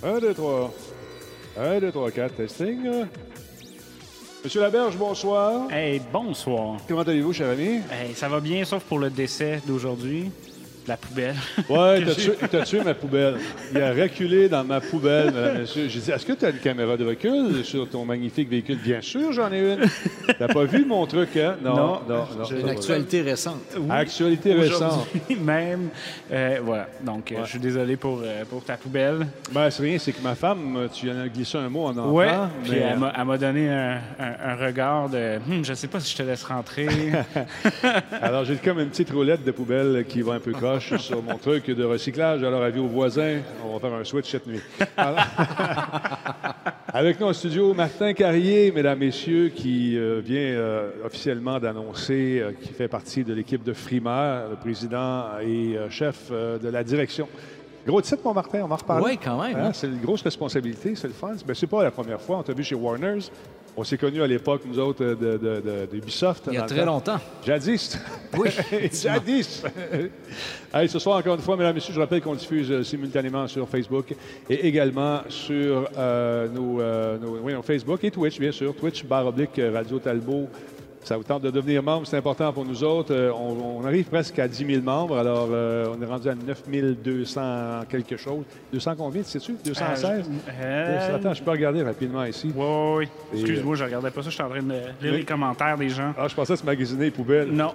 1, 2, 3. 1, 2, 3, 4. Testing. Monsieur Laberge, bonsoir. Hey, bonsoir. Comment allez-vous, cher ami? Hey, ça va bien, sauf pour le décès d'aujourd'hui. La poubelle. Ouais, t'as tué ma poubelle. Il a reculé dans ma poubelle, mesdames et messieurs. J'ai dit, est-ce que tu as une caméra de recul sur ton magnifique véhicule? Bien sûr, j'en ai une. T'as pas vu mon truc, hein? Non. J'ai une actualité récente. Oui, Actualité récente. aujourd'hui même. Voilà. Donc, je suis désolé pour ta poubelle. Ben, c'est rien, c'est que ma femme, tu en as glissé un mot en enfant. Ouais. Puis mais... elle m'a donné un regard de je sais pas si je te laisse rentrer. Alors, j'ai comme une petite roulette de poubelle qui va un peu croche sur mon truc de recyclage. Alors, avis aux voisins, on va faire un switch cette nuit. Alors, avec nous en studio, Martin Carrier, mesdames, messieurs, qui vient officiellement d'annoncer qu'il fait partie de l'équipe de Frimaire, le président et chef de la direction. Gros titre, mon Martin, on va en reparler. Oui, quand même. Hein, c'est une grosse responsabilité, c'est le fun. Ben, c'est pas la première fois. On t'a vu chez Warners. On s'est connus à l'époque, nous autres, d'Ubisoft. Il y a très longtemps. Jadis. Oui. Jadis. Allez, ce soir, encore une fois, mesdames et messieurs, je rappelle qu'on diffuse simultanément sur Facebook et également sur nos Facebook et Twitch, bien sûr. Twitch, /Radio Talbot. Ça vous tente de devenir membre, c'est important pour nous autres. On arrive presque à 10 000 membres, alors on est rendu à 9 200 quelque chose. 200 combien, sais-tu? 216? Attends, je peux regarder rapidement ici. Oui. Excuse-moi, je regardais pas ça. Je suis en train de lire les commentaires des gens. Ah, je pensais que tu magasiner les poubelles. Non.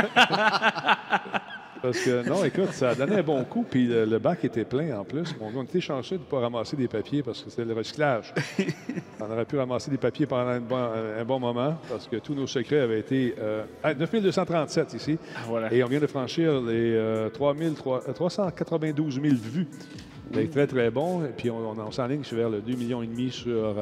Parce que, non, écoute, ça a donné un bon coup, puis le bac était plein en plus. On était chanceux de ne pas ramasser des papiers parce que c'était le recyclage. On aurait pu ramasser des papiers pendant un bon moment parce que tous nos secrets avaient été... 9 237 ici. Ah, voilà. Et on vient de franchir les 392 000 vues. C'est très, très bon. Et puis, on s'enligne vers le 2,5 millions sur...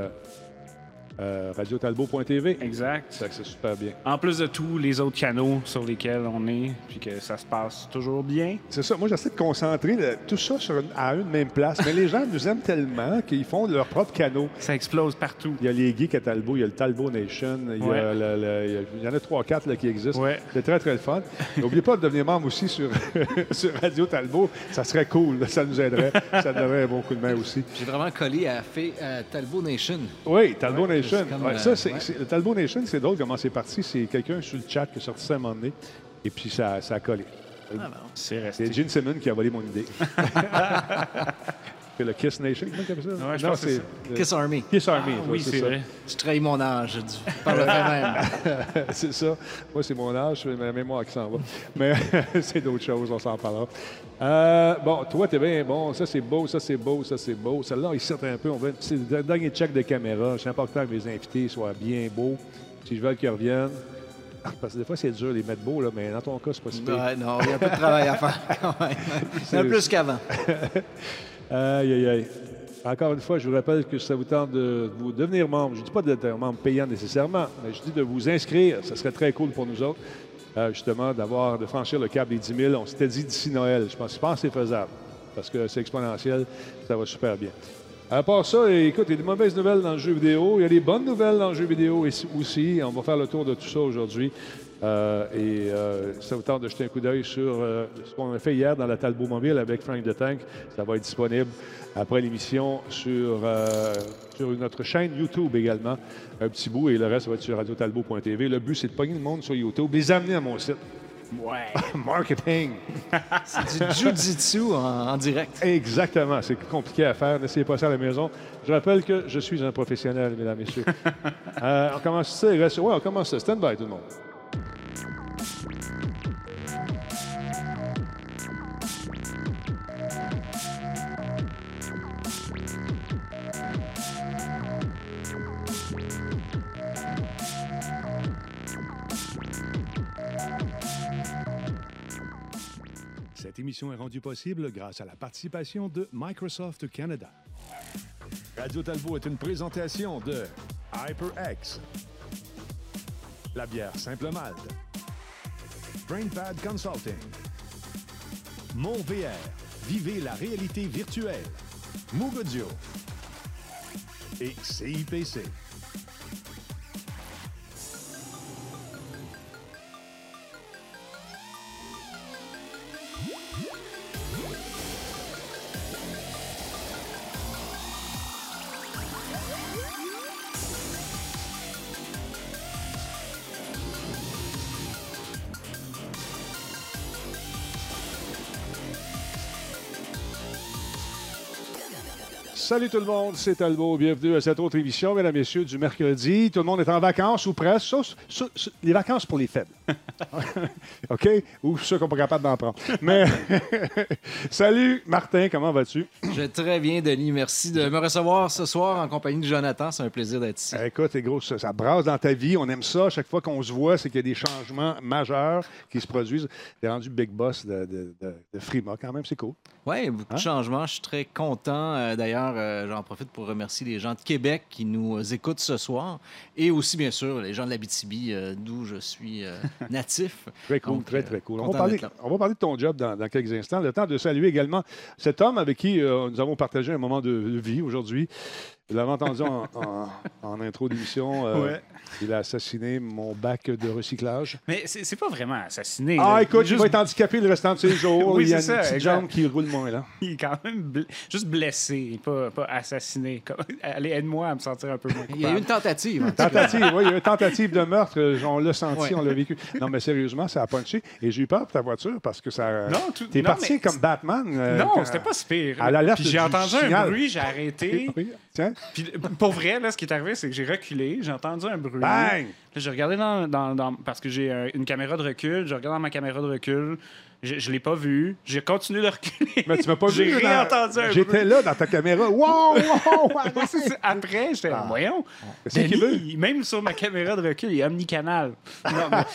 radiotalbot.tv. Exact. C'est super bien. En plus de tous les autres canaux sur lesquels on est, puis que ça se passe toujours bien. C'est ça. Moi, j'essaie de concentrer tout ça à une même place. Mais les gens nous aiment tellement qu'ils font leur propre canot. Ça explose partout. Il y a les geeks à Talbot, il y a le Talbot Nation, il y en a 3-4 qui existent. Ouais. C'est très, très le fun. N'oubliez pas de devenir membre aussi sur Radio Talbot. Ça serait cool. Ça nous aiderait. Ça donnerait un bon coup de main aussi. J'ai vraiment collé à Talbot Nation. Oui, Talbot Nation. Comme, Le Talbot Nation, c'est drôle comment c'est parti. C'est quelqu'un sur le chat qui a sorti ça à un moment donné. Et puis, ça a collé. C'est resté. C'est Gene Simmons qui a volé mon idée. C'est le Kiss Nation, comment tu appelles ça? Ouais, je pense que c'est Kiss Army. Kiss Army. Oui, c'est vrai. Je trahis mon âge. Par le fait même. C'est ça. Moi, c'est mon âge, c'est ma mémoire qui s'en va. Mais c'est d'autres choses, on s'en parlera. Bon, toi, t'es bien bon. Ça, c'est beau, ça, c'est beau, ça, c'est beau. Celle-là, il sort un peu. On va c'est le dernier check de caméra. C'est important que mes invités soient bien beaux. Si je veux qu'ils reviennent. Parce que des fois, c'est dur de les mettre beaux, là, mais dans ton cas, c'est pas si pire. Ouais, non, il y a un peu de travail à faire quand même. C'est plus qu'avant. Aïe, aïe, aïe. Encore une fois, je vous rappelle que ça vous tente de vous devenir membre. Je ne dis pas d'être un membre payant nécessairement, mais je dis de vous inscrire. Ça serait très cool pour nous autres, justement, de franchir le cap des 10 000. On s'était dit d'ici Noël. Je pense que c'est faisable parce que c'est exponentiel. Ça va super bien. À part ça, écoute, il y a des mauvaises nouvelles dans le jeu vidéo. Il y a des bonnes nouvelles dans le jeu vidéo aussi. On va faire le tour de tout ça aujourd'hui. Ça vous tente de jeter un coup d'œil sur ce qu'on a fait hier dans la Talbot Mobile avec Frank the Tank. Ça va être disponible après l'émission sur notre chaîne YouTube également. Un petit bout et le reste va être sur radiotalbot.tv. Le but, c'est de pogner le monde sur YouTube, les amener à mon site. Ouais. Marketing. C'est du jujitsu en direct. Exactement. C'est compliqué à faire. N'essayez pas ça à la maison. Je rappelle que je suis un professionnel, mesdames et messieurs. On commence ça. On commence ça. Stand by, tout le monde. Cette émission est rendue possible grâce à la participation de Microsoft Canada. Radio Talbot est une présentation de HyperX, la bière Simple Malte, BrainPad Consulting, MonVR, vivez la réalité virtuelle, Moog Audio et CIPC. Salut tout le monde, c'est Talbot. Bienvenue à cette autre émission, mesdames et messieurs, du mercredi. Tout le monde est en vacances ou presque, sauf les vacances pour les faibles. OK? Ou ceux qui sont pas capables d'en prendre. Mais salut Martin, comment vas-tu? Je vais très bien, Denis. Merci de me recevoir ce soir en compagnie de Jonathan. C'est un plaisir d'être ici. Écoute, gros, ça brasse dans ta vie. On aime ça. Chaque fois qu'on se voit, c'est qu'il y a des changements majeurs qui se produisent. T'es rendu big boss de Frima quand même, c'est cool. Oui, beaucoup de changements. Je suis très content. D'ailleurs, j'en profite pour remercier les gens de Québec qui nous écoutent ce soir et aussi, bien sûr, les gens de l'Abitibi, d'où je suis natif. Très cool, Donc, très cool. On content va d'être là. parler de ton job dans quelques instants. Le temps de saluer également cet homme avec qui nous avons partagé un moment de vie aujourd'hui. Vous l'avez entendu en intro d'émission. Ouais. Il a assassiné mon bac de recyclage. Mais c'est pas vraiment assassiné. Ah, là. écoute, Juste- il va être handicapé le restant de ses jours. Oui, Il y a c'est une ça, petite exact. jambe qui roule moins, là. Il est quand même juste blessé, pas assassiné. Allez, aide-moi à me sentir un peu moins Il y a eu une coupable. tentative. en tout cas. Tentative, oui, il y a eu une tentative de meurtre. On l'a senti, Ouais. on l'a vécu. Non, mais sérieusement, ça a punché. Et j'ai eu peur pour ta voiture parce que ça. Non, T'es non, parti mais comme Batman. Non, quand- c'était pas si pire. à l'alerte Puis j'ai du entendu signal. un bruit, j'ai arrêté. Oui, tiens. Puis pour vrai, là, ce qui est arrivé, c'est que j'ai reculé, j'ai entendu un bruit. Bang! Là, j'ai regardé parce que j'ai une caméra de recul, j'ai regardé dans ma caméra de recul, je l'ai pas vu, j'ai continué de reculer. Mais tu m'as pas vu. J'ai réentendu un J'étais bruit. là dans ta caméra. Wow! Ouais, c'est ça. Après, j'étais voyons. Qu'est-ce qu'il veut? Denis, même sur ma caméra de recul, il est omnicanal. Non, mais...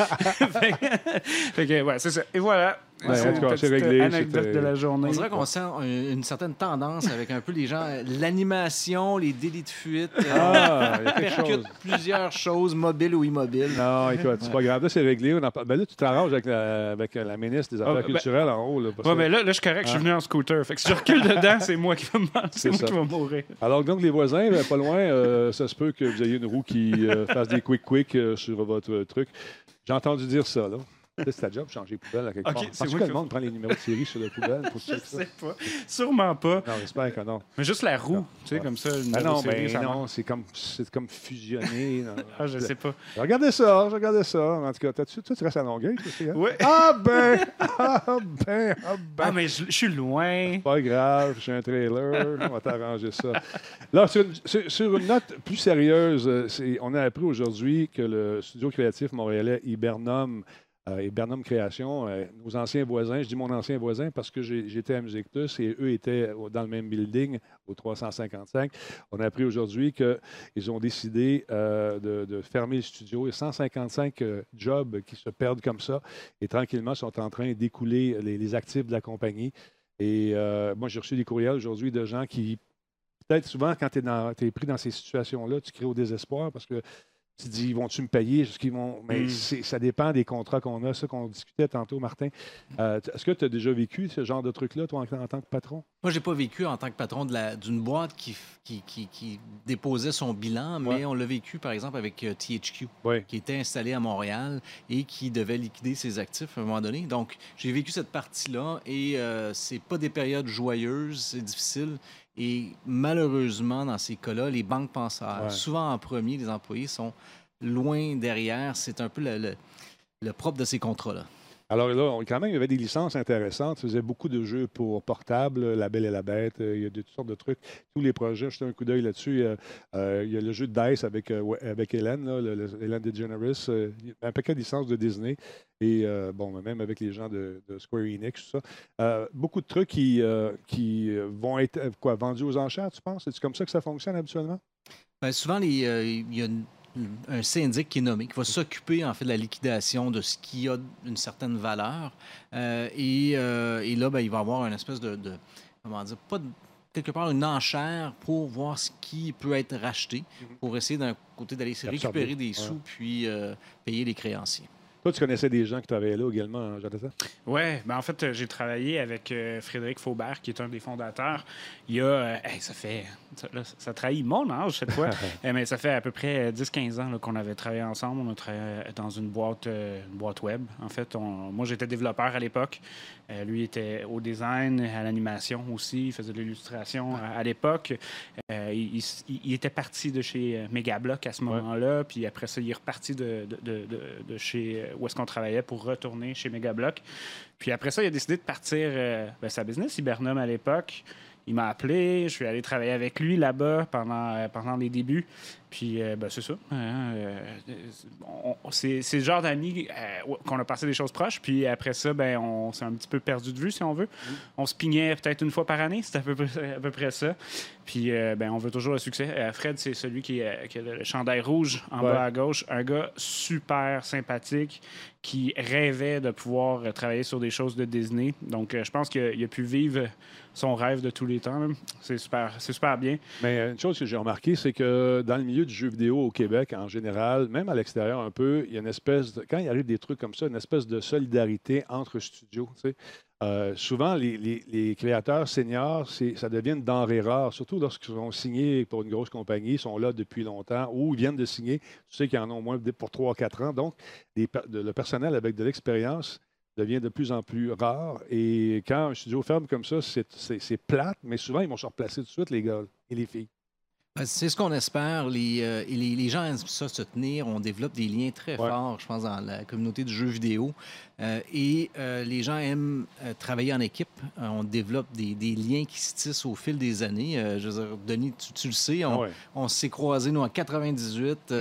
fait que, ouais, c'est ça. Et voilà. Ouais, C'est en tout cas, une c'est petite réglé, anecdote c'était- de la journée. On dirait qu'on sent une certaine tendance avec un peu les gens, l'animation, les délits de fuite, Ah, il y a quelque percute chose. plusieurs choses, mobiles ou immobiles. Non, écoute, c'est pas grave. Là, c'est réglé. Ben là, tu t'arranges avec la ministre des Affaires ben- culturelles en haut. Là, parce Ouais, que- mais là, je suis correct, je suis venu en scooter. Fait que si je recule dedans, c'est moi qui va C'est ça. mourir. Alors, donc, les voisins, ben, pas loin, ça se peut que vous ayez une roue qui fasse des quick sur votre truc. J'ai entendu dire ça, là. C'est ta job, changer les poubelles à quelque Ok, part. c'est Penses-tu moi que qui- le monde prend les numéros de série sur la poubelle pour Je checker ça? sais pas. Sûrement pas. Non, j'espère que non. Mais juste la roue, tu sais, comme ça. Une Ah non, série, ça non, c'est comme fusionné. Non. Ah, je sais pas. Regardez ça, regardez ça. En tout cas, toi, tu restes à Longueuil, toi aussi, hein? Ouais. Ah ben! Ah ben! Ah ben! Ah, mais je suis loin. Pas grave, j'ai un trailer, on va t'arranger ça. Là, sur une note plus sérieuse, on a appris aujourd'hui que le studio créatif montréalais Hibernum Création, nos anciens voisins, je dis mon ancien voisin parce que j'étais à Musique Plus et eux étaient dans le même building, au 355. On a appris aujourd'hui qu'ils ont décidé de fermer le studio. Il y a 155 jobs qui se perdent comme ça et tranquillement sont en train d'écouler les actifs de la compagnie. Et moi, j'ai reçu des courriels aujourd'hui de gens qui, peut-être souvent, quand tu es pris dans ces situations-là, tu crées au désespoir parce que tu te dis, vont-tu me payer? Est-ce qu'ils vont... Mais ça dépend des contrats qu'on a, ça qu'on discutait tantôt, Martin. Est-ce que tu as déjà vécu ce genre de truc-là, toi, en tant que patron? Moi, j'ai pas vécu en tant que patron d'une boîte qui déposait son bilan, mais Ouais. on l'a vécu, par exemple, avec THQ, Oui. qui était installé à Montréal et qui devait liquider ses actifs à un moment donné. Donc, j'ai vécu cette partie-là et c'est pas des périodes joyeuses, c'est difficile. Et malheureusement, dans ces cas-là, les banques pensaires, Ouais. souvent en premier, les employés sont loin derrière. C'est un peu le propre de ces contrats-là. Alors là, quand même, il y avait des licences intéressantes. Tu faisais beaucoup de jeux pour portable, La Belle et la Bête. Il y a toutes sortes de trucs. Tous les projets, jetez un coup d'œil là-dessus. Il y a le jeu de Dice avec Hélène, là, Hélène DeGeneres. Un paquet de licences de Disney. Et bon, même avec les gens de Square Enix, tout ça. Beaucoup de trucs qui vont être vendus aux enchères, tu penses? C'est comme ça que ça fonctionne habituellement? Bien, souvent, il y a un syndic qui est nommé, qui va s'occuper en fait de la liquidation de ce qui a une certaine valeur. Et là, ben, il va y avoir une espèce de comment dire, pas quelque part une enchère pour voir ce qui peut être racheté, pour essayer d'un côté d'aller se Absorber, récupérer des sous, ouais. puis payer les créanciers. Toi, tu connaissais des gens qui travaillaient là également, hein, Jonathan? Ouais, ben en fait, j'ai travaillé avec Frédéric Faubert, qui est un des fondateurs. Il y a, ça trahit mon âge cette fois, mais ça fait à peu près 10-15 ans là, qu'on avait travaillé ensemble. On a travaillé dans une boîte web. En fait, moi, j'étais développeur à l'époque. Lui était au design, à l'animation aussi. Il faisait de l'illustration à l'époque. Il était parti de chez Megablock à ce moment-là. Puis après ça, il est reparti de chez où est-ce qu'on travaillait pour retourner chez Megablock. Puis après ça, il a décidé de partir sa business, Hibernum à l'époque. il m'a appelé, je suis allé travailler avec lui là-bas pendant les débuts. Puis, c'est ça. C'est le genre d'amis qu'on a passé des choses proches. Puis après ça, on s'est un petit peu perdu de vue, si on veut. On se pignait peut-être une fois par année. C'était à peu près ça. Puis, on veut toujours le succès. Fred, c'est celui qui a le chandail rouge en bas à gauche. Un gars super sympathique qui rêvait de pouvoir travailler sur des choses de Disney. Donc, je pense qu'il a pu vivre son rêve de tous les temps. C'est super bien. Mais une chose que j'ai remarqué, c'est que dans le milieu du jeu vidéo au Québec, en général, même à l'extérieur un peu, il y a une espèce de, quand il arrive des trucs comme ça, une espèce de solidarité entre studios. Tu sais. Souvent, les créateurs seniors, ça devient une denrée rare, surtout lorsqu'ils sont signés pour une grosse compagnie, ils sont là depuis longtemps ou ils viennent de signer. Tu sais qu'ils en ont au moins pour 3-4 ans. Donc, le personnel avec de l'expérience devient de plus en plus rare. Et quand un studio ferme comme ça, c'est plate, mais souvent, ils vont se replacer tout de suite, les gars et les filles. C'est ce qu'on espère. Les gens aiment ça, se tenir. On développe des liens très forts, je pense, dans la communauté du jeu vidéo. Les gens aiment travailler en équipe. On développe des liens qui se tissent au fil des années. Je veux dire, Denis, tu le sais, on s'est croisés, nous, en 98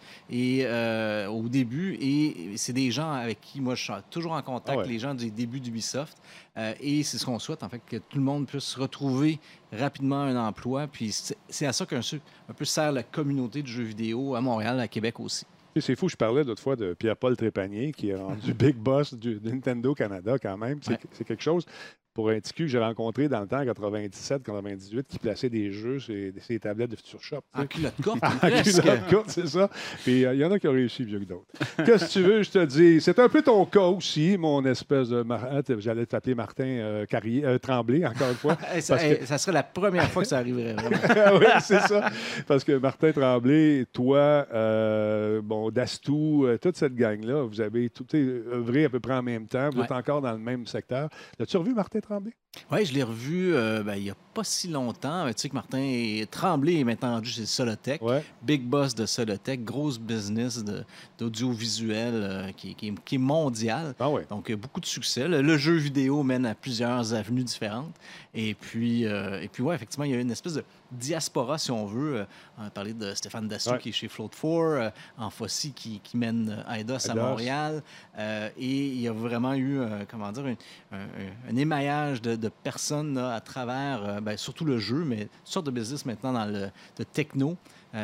au début. Et c'est des gens avec qui, moi, je suis toujours en contact, les gens du début d'Ubisoft. Et c'est ce qu'on souhaite, en fait, que tout le monde puisse retrouver rapidement un emploi. Puis c'est à ça qu'un peu sert la communauté du jeu vidéo à Montréal, à Québec aussi. C'est fou, je parlais l'autre fois de Pierre-Paul Trépanier, qui est rendu Big Boss de Nintendo Canada quand même. C'est quelque chose. Pour un TQ que j'ai rencontré dans le temps, en 97-98, qui plaçait des jeux sur ses tablettes de Future Shop. En culotte courte. En culotte courte, c'est ça. Puis il y en a qui ont réussi mieux que d'autres. Qu'est-ce que tu veux, je te dis? C'est un peu ton cas aussi, mon espèce de... J'allais t'appeler Martin Tremblay, encore une fois. Ça serait la première fois que ça arriverait, vraiment. Oui, c'est ça. Parce que Martin Tremblay, toi, Dastou, toute cette gang-là, vous avez tout œuvré à peu près en même temps. Vous êtes encore dans le même secteur. As-tu revu Martin Tremblay? Oui, je l'ai revu il n'y a pas si longtemps. Tu sais que Martin Tremblay est maintenant rendu chez Solotech. Big boss de Solotech, grosse business d'audiovisuel qui est mondial. Donc, beaucoup de succès. Le jeu vidéo mène à plusieurs avenues différentes. Et puis effectivement, il y a une espèce de diaspora, si on veut. On a parlé de Stéphane Dastou qui est chez Float 4, Anfossi qui mène Eidos à Montréal. Et il y a vraiment eu, un émaillage de personnes là, à travers, surtout le jeu, mais toutes sortes de business maintenant dans le techno.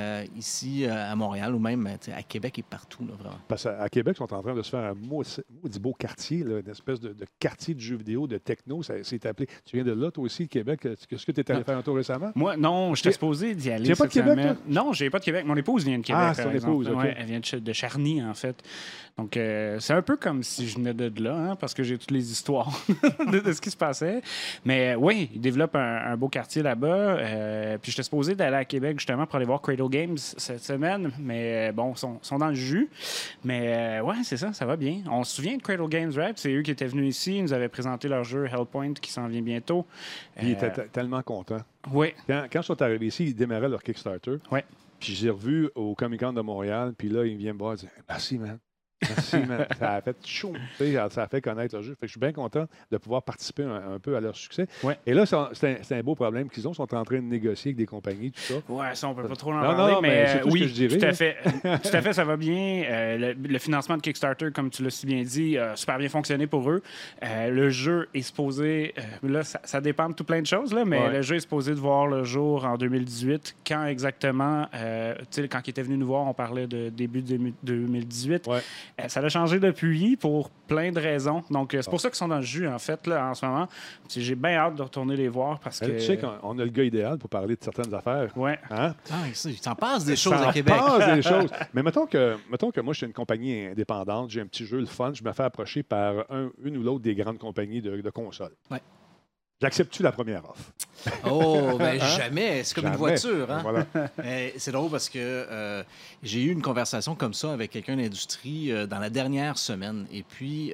Ici à Montréal ou même à Québec et partout, là, vraiment. Parce qu'à Québec, ils sont en train de se faire un maudit beau quartier, là, une espèce de quartier de jeux vidéo, de techno. C'est appelé. Tu viens de là, toi aussi, Québec. Est-ce que tu es allé faire un tour récemment? Moi, non, je t'ai supposé d'y aller. Tu n'as pas de Québec, toi? Non, je n'ai pas de Québec. Mon épouse vient de Québec. Ah, c'est ton épouse, OK. Elle vient de Charny, en fait. Donc, c'est un peu comme si je venais de là, hein, parce que j'ai toutes les histoires de ce qui se passait. Mais oui, ils développent un beau quartier là-bas. Puis, j'étais supposé d'aller à Québec, justement, pour aller voir Cradle Games cette semaine. Mais bon, ils sont dans le jus. Mais ouais, c'est ça va bien. On se souvient de Cradle Games Rap. C'est eux qui étaient venus ici. Ils nous avaient présenté leur jeu Hellpoint qui s'en vient bientôt. Ils étaient tellement contents. Oui. Quand ils sont arrivés ici, ils démarraient leur Kickstarter. Oui. Puis je les ai revus au Comic-Con de Montréal. Puis là, ils viennent me voir et disent « Merci, man. Merci, man. » Ça a fait chaud. Ça a fait connaître leur jeu. Fait que je suis bien content de pouvoir participer un peu à leur succès. Ouais. Et là, c'est un beau problème qu'ils ont. Ils sont en train de négocier avec des compagnies, tout ça. Oui, ça, on ne peut pas trop en parler. Non, mais c'est tout oui, ce que je dirais. Tout à fait. Tout à fait, ça va bien. Le financement de Kickstarter, comme tu l'as si bien dit, a super bien fonctionné pour eux. Le jeu est supposé... là, ça dépend de tout plein de choses, là, mais le jeu est supposé de voir le jour en 2018. Quand exactement? Quand il était venu nous voir, on parlait de début 2018. Ouais. Ça a changé depuis pour plein de raisons. Donc, c'est pour ça qu'ils sont dans le jus, en fait, là, en ce moment. J'ai bien hâte de retourner les voir parce que... Tu sais qu'on a le gars idéal pour parler de certaines affaires. Oui. Hein? Il s'en passe des choses à Québec. Il s'en passe des choses. Mais mettons que moi, je suis une compagnie indépendante, j'ai un petit jeu, le fun, je me fais approcher par une ou l'autre des grandes compagnies de consoles. Oui. J'accepte-tu la première offre? Oh, ben jamais. C'est comme une voiture. Hein? Voilà. C'est drôle parce que j'ai eu une conversation comme ça avec quelqu'un d'industrie dans la dernière semaine. Et puis,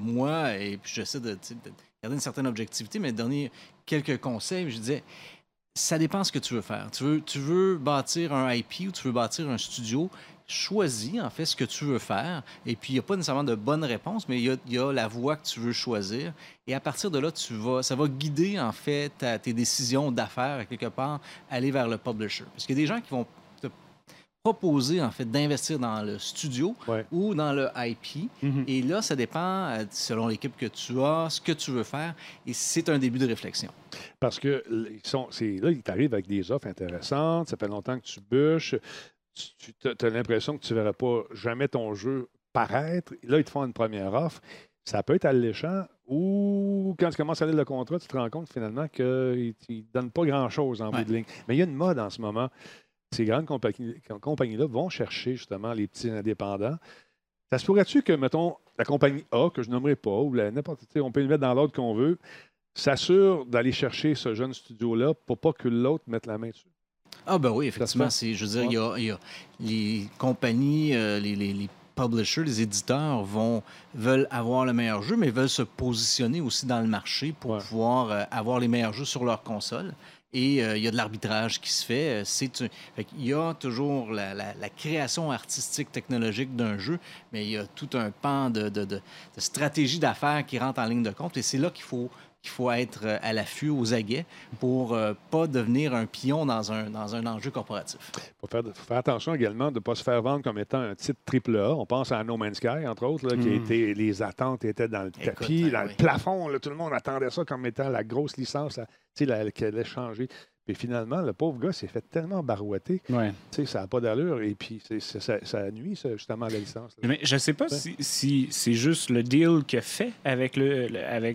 j'essaie de garder une certaine objectivité, mais de donner quelques conseils. Je disais, ça dépend ce que tu veux faire. Tu veux bâtir un IP ou tu veux bâtir un studio? choisis, en fait, ce que tu veux faire. Et puis, il n'y a pas nécessairement de bonne réponse, mais il y a la voie que tu veux choisir. Et à partir de là, ça va guider, en fait, tes décisions d'affaires, quelque part, aller vers le publisher. Parce qu'il y a des gens qui vont te proposer, en fait, d'investir dans le studio ou dans le IP. Et là, ça dépend, selon l'équipe que tu as, ce que tu veux faire. Et c'est un début de réflexion. Parce que là, ils t'arrivent avec des offres intéressantes. Ça fait longtemps que tu bûches. Tu as l'impression que tu ne verras pas jamais ton jeu paraître. Là, ils te font une première offre. Ça peut être alléchant ou quand tu commences à lire le contrat, tu te rends compte finalement qu'ils ne donnent pas grand-chose en bout de ligne. Mais il y a une mode en ce moment. Ces grandes compagnies-là vont chercher justement les petits indépendants. Ça se pourrait-tu que, mettons, la compagnie A, que je nommerai pas, ou n'importe qui, on peut le mettre dans l'ordre qu'on veut, s'assure d'aller chercher ce jeune studio-là pour pas que l'autre mette la main dessus? Ah ben oui, effectivement. Je veux dire, il y a les compagnies, les publishers, les éditeurs veulent avoir le meilleur jeu, mais veulent se positionner aussi dans le marché pour pouvoir avoir les meilleurs jeux sur leur console. Et il y a de l'arbitrage qui se fait. Il y a toujours la création artistique, technologique d'un jeu, mais il y a tout un pan de stratégie d'affaires qui rentre en ligne de compte. Et c'est là qu'il faut être à l'affût, aux aguets, pour ne pas devenir un pion dans un enjeu corporatif. Il faut faire attention également de ne pas se faire vendre comme étant un titre AAA. On pense à No Man's Sky, entre autres, là, les attentes étaient dans le tapis, dans le plafond. Là, tout le monde attendait ça comme étant la grosse licence qui allait changer. Puis finalement, le pauvre gars s'est fait tellement barouetter. Ça n'a pas d'allure. Et puis, ça nuit justement à la licence. Là. Mais je ne sais pas si c'est juste le deal qu'il a fait avec le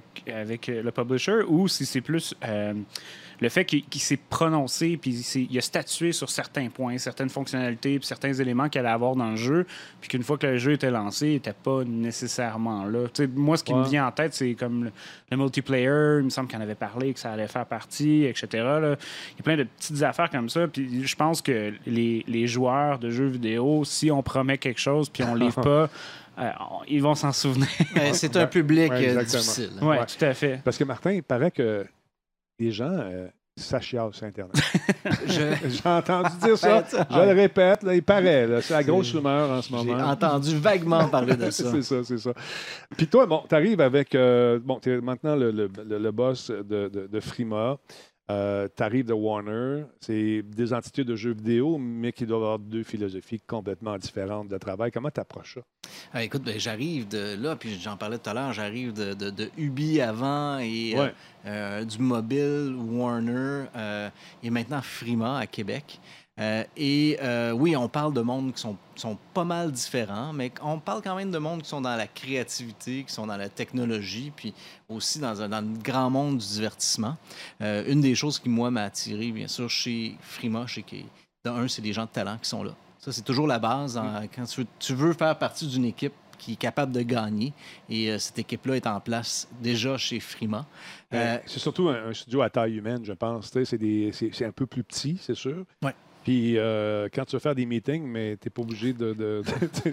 publisher ou si c'est plus le fait qu'il s'est prononcé puis il a statué sur certains points, certaines fonctionnalités puis certains éléments qu'il allait avoir dans le jeu, puis qu'une fois que le jeu était lancé, il n'était pas nécessairement là. T'sais, moi, ce qui me vient en tête, c'est comme le multiplayer. Il me semble qu'il en avait parlé, que ça allait faire partie, etc. Là. Il y a plein de petites affaires comme ça. Puis je pense que les joueurs de jeux vidéo, si on promet quelque chose puis on ne livre pas, ils vont s'en souvenir. C'est un public difficile. Oui, tout à fait. Parce que Martin, il paraît que les gens s'achialent sur Internet. J'ai entendu dire ça. Je le répète, là, il paraît. Là, c'est la grosse rumeur en ce moment. J'ai entendu vaguement parler de ça. C'est ça. Puis toi, tu arrives avec... tu es maintenant le boss de Frima. Tu arrives de Warner. C'est des entités de jeux vidéo, mais qui doivent avoir deux philosophies complètement différentes de travail. Comment tu approches ça? Écoute, j'arrive de là, puis j'en parlais tout à l'heure, j'arrive de Ubi avant et du mobile, Warner, et maintenant Frima à Québec. Oui, on parle de mondes qui sont pas mal différents, mais on parle quand même de mondes qui sont dans la créativité, qui sont dans la technologie, puis aussi dans le grand monde du divertissement. Une des choses qui, moi, m'a attiré, bien sûr, chez Frima, c'est des gens de talent qui sont là. Ça, c'est toujours la base. Quand tu veux faire partie d'une équipe qui est capable de gagner, et cette équipe-là est en place déjà chez Frima. C'est surtout un studio à taille humaine, je pense. C'est un peu plus petit, c'est sûr. Oui. Puis quand tu veux faire des meetings, mais tu n'es pas obligé de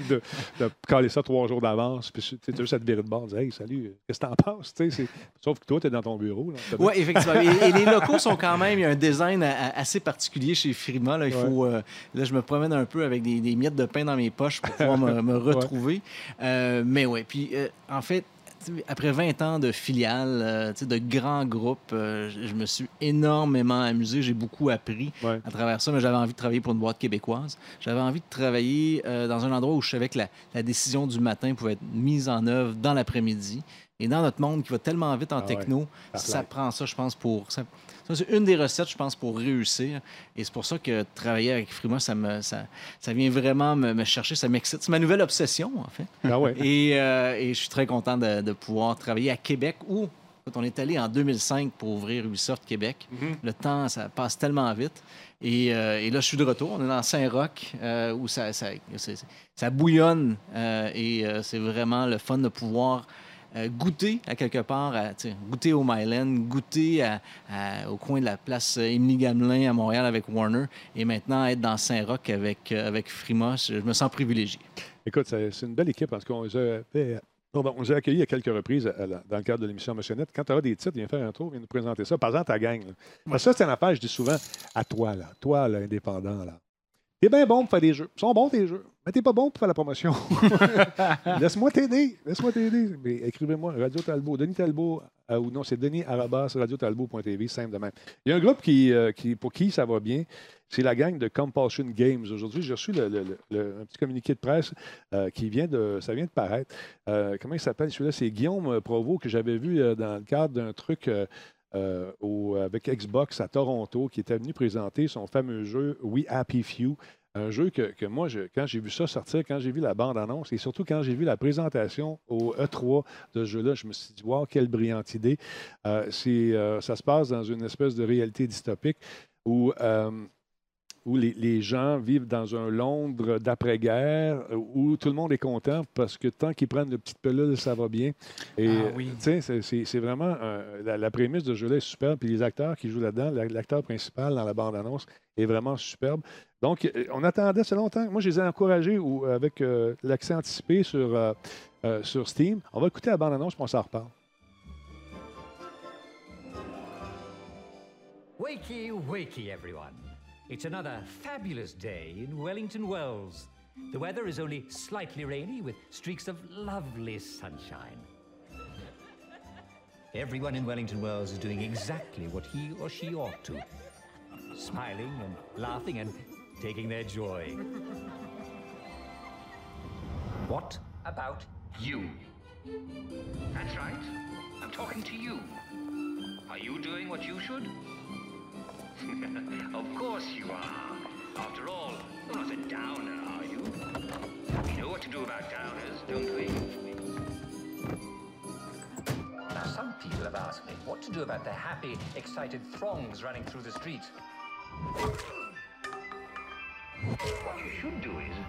caler ça 3 jours d'avance. Puis tu as juste à te virer de bord et dire Hey, salut, qu'est-ce que t'en penses? Sauf que toi, tu es dans ton bureau. Oui, effectivement. Et les locaux sont quand même, il y a un design assez particulier chez Frima. Là, là, je me promène un peu avec des miettes de pain dans mes poches pour pouvoir me retrouver. Mais oui, puis en fait, après 20 ans de filiales, de grands groupes, je me suis énormément amusé. J'ai beaucoup appris à travers ça, mais j'avais envie de travailler pour une boîte québécoise. J'avais envie de travailler dans un endroit où je savais que la décision du matin pouvait être mise en œuvre dans l'après-midi. Et dans notre monde qui va tellement vite en techno, ça prend ça, je pense, c'est une des recettes, je pense, pour réussir. Et c'est pour ça que travailler avec Frima, ça vient vraiment me chercher, ça m'excite. C'est ma nouvelle obsession, en fait. Ah ouais. Et je suis très content de pouvoir travailler à Québec, où on est allé en 2005 pour ouvrir Ubisoft Québec. Le temps, ça passe tellement vite. Et là, je suis de retour. On est dans Saint-Roch, où ça bouillonne. Et c'est vraiment le fun de pouvoir goûter à quelque part, goûter au Myland, goûter au coin de la place Émilie-Gamelin à Montréal avec Warner, et maintenant être dans Saint-Roch avec Frima, je me sens privilégié. Écoute, c'est une belle équipe parce qu'on les a accueillis à quelques reprises dans le cadre de l'émission Motionnette. Quand tu auras des titres, viens faire un tour, viens nous présenter ça. Par exemple, ta gang. Parce que ça, c'est une affaire, je dis souvent, à toi, là, indépendant, là. T'es bien bon pour faire des jeux. Ils sont bons, tes jeux. Mais t'es pas bon pour faire la promotion. Laisse-moi t'aider. Mais écrivez-moi, Radio Talbot, Denis Talbot, ou non, c'est Denis@radiotalbot.tv, simple de même. Il y a un groupe pour qui ça va bien. C'est la gang de Compulsion Games. Aujourd'hui, j'ai reçu un petit communiqué de presse ça vient de paraître. Comment il s'appelle celui-là? C'est Guillaume Provost que j'avais vu dans le cadre d'un truc avec Xbox à Toronto qui était venu présenter son fameux jeu We Happy Few. Un jeu que moi, quand j'ai vu ça sortir, quand j'ai vu la bande-annonce et surtout quand j'ai vu la présentation au E3 de ce jeu-là, je me suis dit, wow, quelle brillante idée. Ça se passe dans une espèce de réalité dystopique où les gens vivent dans un Londres d'après-guerre, où tout le monde est content parce que tant qu'ils prennent de petites pilules, ça va bien. Et oui. c'est vraiment la prémisse de ce jeu-là est superbe. Puis les acteurs qui jouent là-dedans, l'acteur principal dans la bande-annonce est vraiment superbe. Donc, on attendait ça longtemps. Moi, je les ai encouragés avec l'accès anticipé sur Steam. On va écouter la bande-annonce, puis on s'en reparle. Wakey, wakey, everyone. It's another fabulous day in Wellington Wells. The weather is only slightly rainy with streaks of lovely sunshine. Everyone in Wellington Wells is doing exactly what he or she ought to. Smiling and laughing and taking their joy. What about you? That's right. I'm talking to you. Are you doing what you should? Of course you are. After all, you're not a downer, are you? We know what to do about downers, don't we? Now, some people have asked me what to do about the happy, excited throngs running through the street. What you should do is...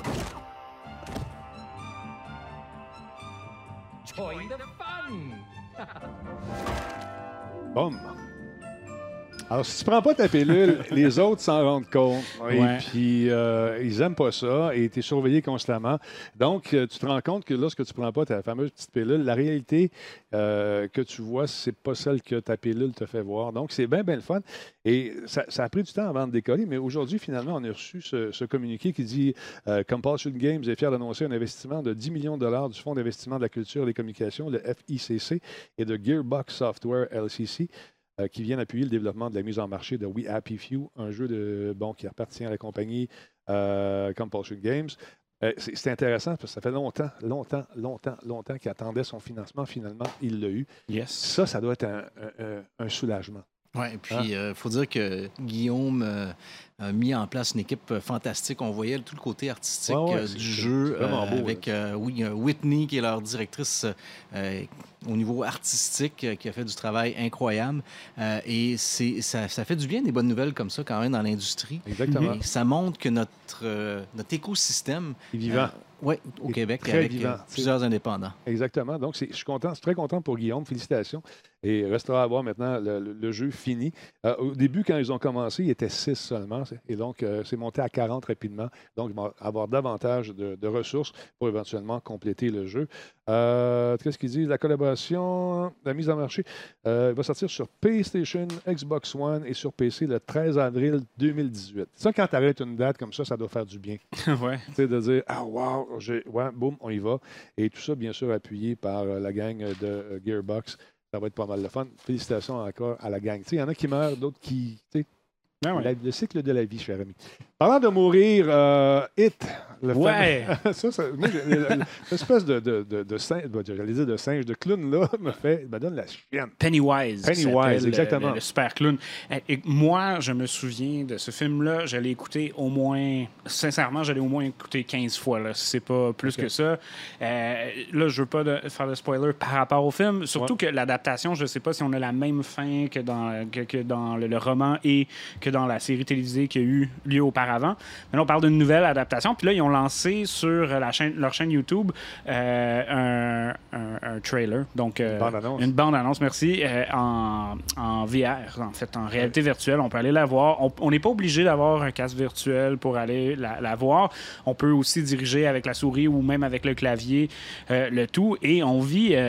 join the fun! Boum! Alors, si tu prends pas ta pilule, les autres s'en rendent compte. Et puis, ils n'aiment pas ça et tu es surveillé constamment. Donc, tu te rends compte que lorsque tu ne prends pas ta fameuse petite pilule, la réalité que tu vois, c'est pas celle que ta pilule te fait voir. Donc, c'est bien, bien le fun. Et ça a pris du temps avant de décoller, mais aujourd'hui, finalement, on a reçu ce communiqué qui dit Compulsion Games est fier d'annoncer un investissement de 10 millions de dollars du Fonds d'investissement de la culture et des communications, le FICC, et de Gearbox Software LCC. Qui viennent appuyer le développement de la mise en marché de We Happy Few, un jeu qui appartient à la compagnie Compulsion Games. C'est intéressant parce que ça fait longtemps qu'il attendait son financement. Finalement, il l'a eu. Yes. Ça doit être un soulagement. Oui, et puis il faut dire que Guillaume a mis en place une équipe fantastique. On voyait tout le côté artistique du jeu avec Whitney, qui est leur directrice au niveau artistique, qui a fait du travail incroyable. Et ça fait du bien, des bonnes nouvelles comme ça, quand même, dans l'industrie. Exactement. Et ça montre que notre écosystème est vivant. Oui, au Québec, avec plusieurs indépendants. Exactement. Donc, je suis très content pour Guillaume. Félicitations. Et il restera à voir maintenant le jeu fini. Au début, quand ils ont commencé, il était 6 seulement. Et donc, c'est monté à 40 rapidement. Donc, ils vont avoir davantage de ressources pour éventuellement compléter le jeu. Qu'est-ce qu'ils disent? La collaboration, la mise en marché, va sortir sur PlayStation, Xbox One et sur PC le 13 avril 2018. Ça, quand tu arrêtes une date comme ça doit faire du bien. Ouais. Tu sais, de dire, wow, boum, on y va. Et tout ça, bien sûr, appuyé par la gang de Gearbox. Ça va être pas mal de fun. Félicitations encore à la gang. Il y en a qui meurent, d'autres qui... Le cycle de la vie, cher ami. Parlant de mourir, It, le l'espèce de singe, j'allais dire de singe, de clown, là, me donne la chienne. Pennywise, exactement. Le super clown. Et moi, je me souviens de ce film-là, je l'ai écouté au moins 15 fois, là, si c'est pas plus que ça. Là, je veux pas faire de spoiler par rapport au film, surtout que l'adaptation, je sais pas si on a la même fin que dans le roman et que dans la série télévisée qui a eu lieu auparavant. Mais là, on parle d'une nouvelle adaptation. Puis là, ils ont lancé sur leur chaîne YouTube un trailer. Donc, une bande-annonce, merci, en VR, en fait, en réalité virtuelle. On peut aller la voir. On n'est pas obligé d'avoir un casque virtuel pour aller la voir. On peut aussi diriger avec la souris ou même avec le clavier le tout. Et on vit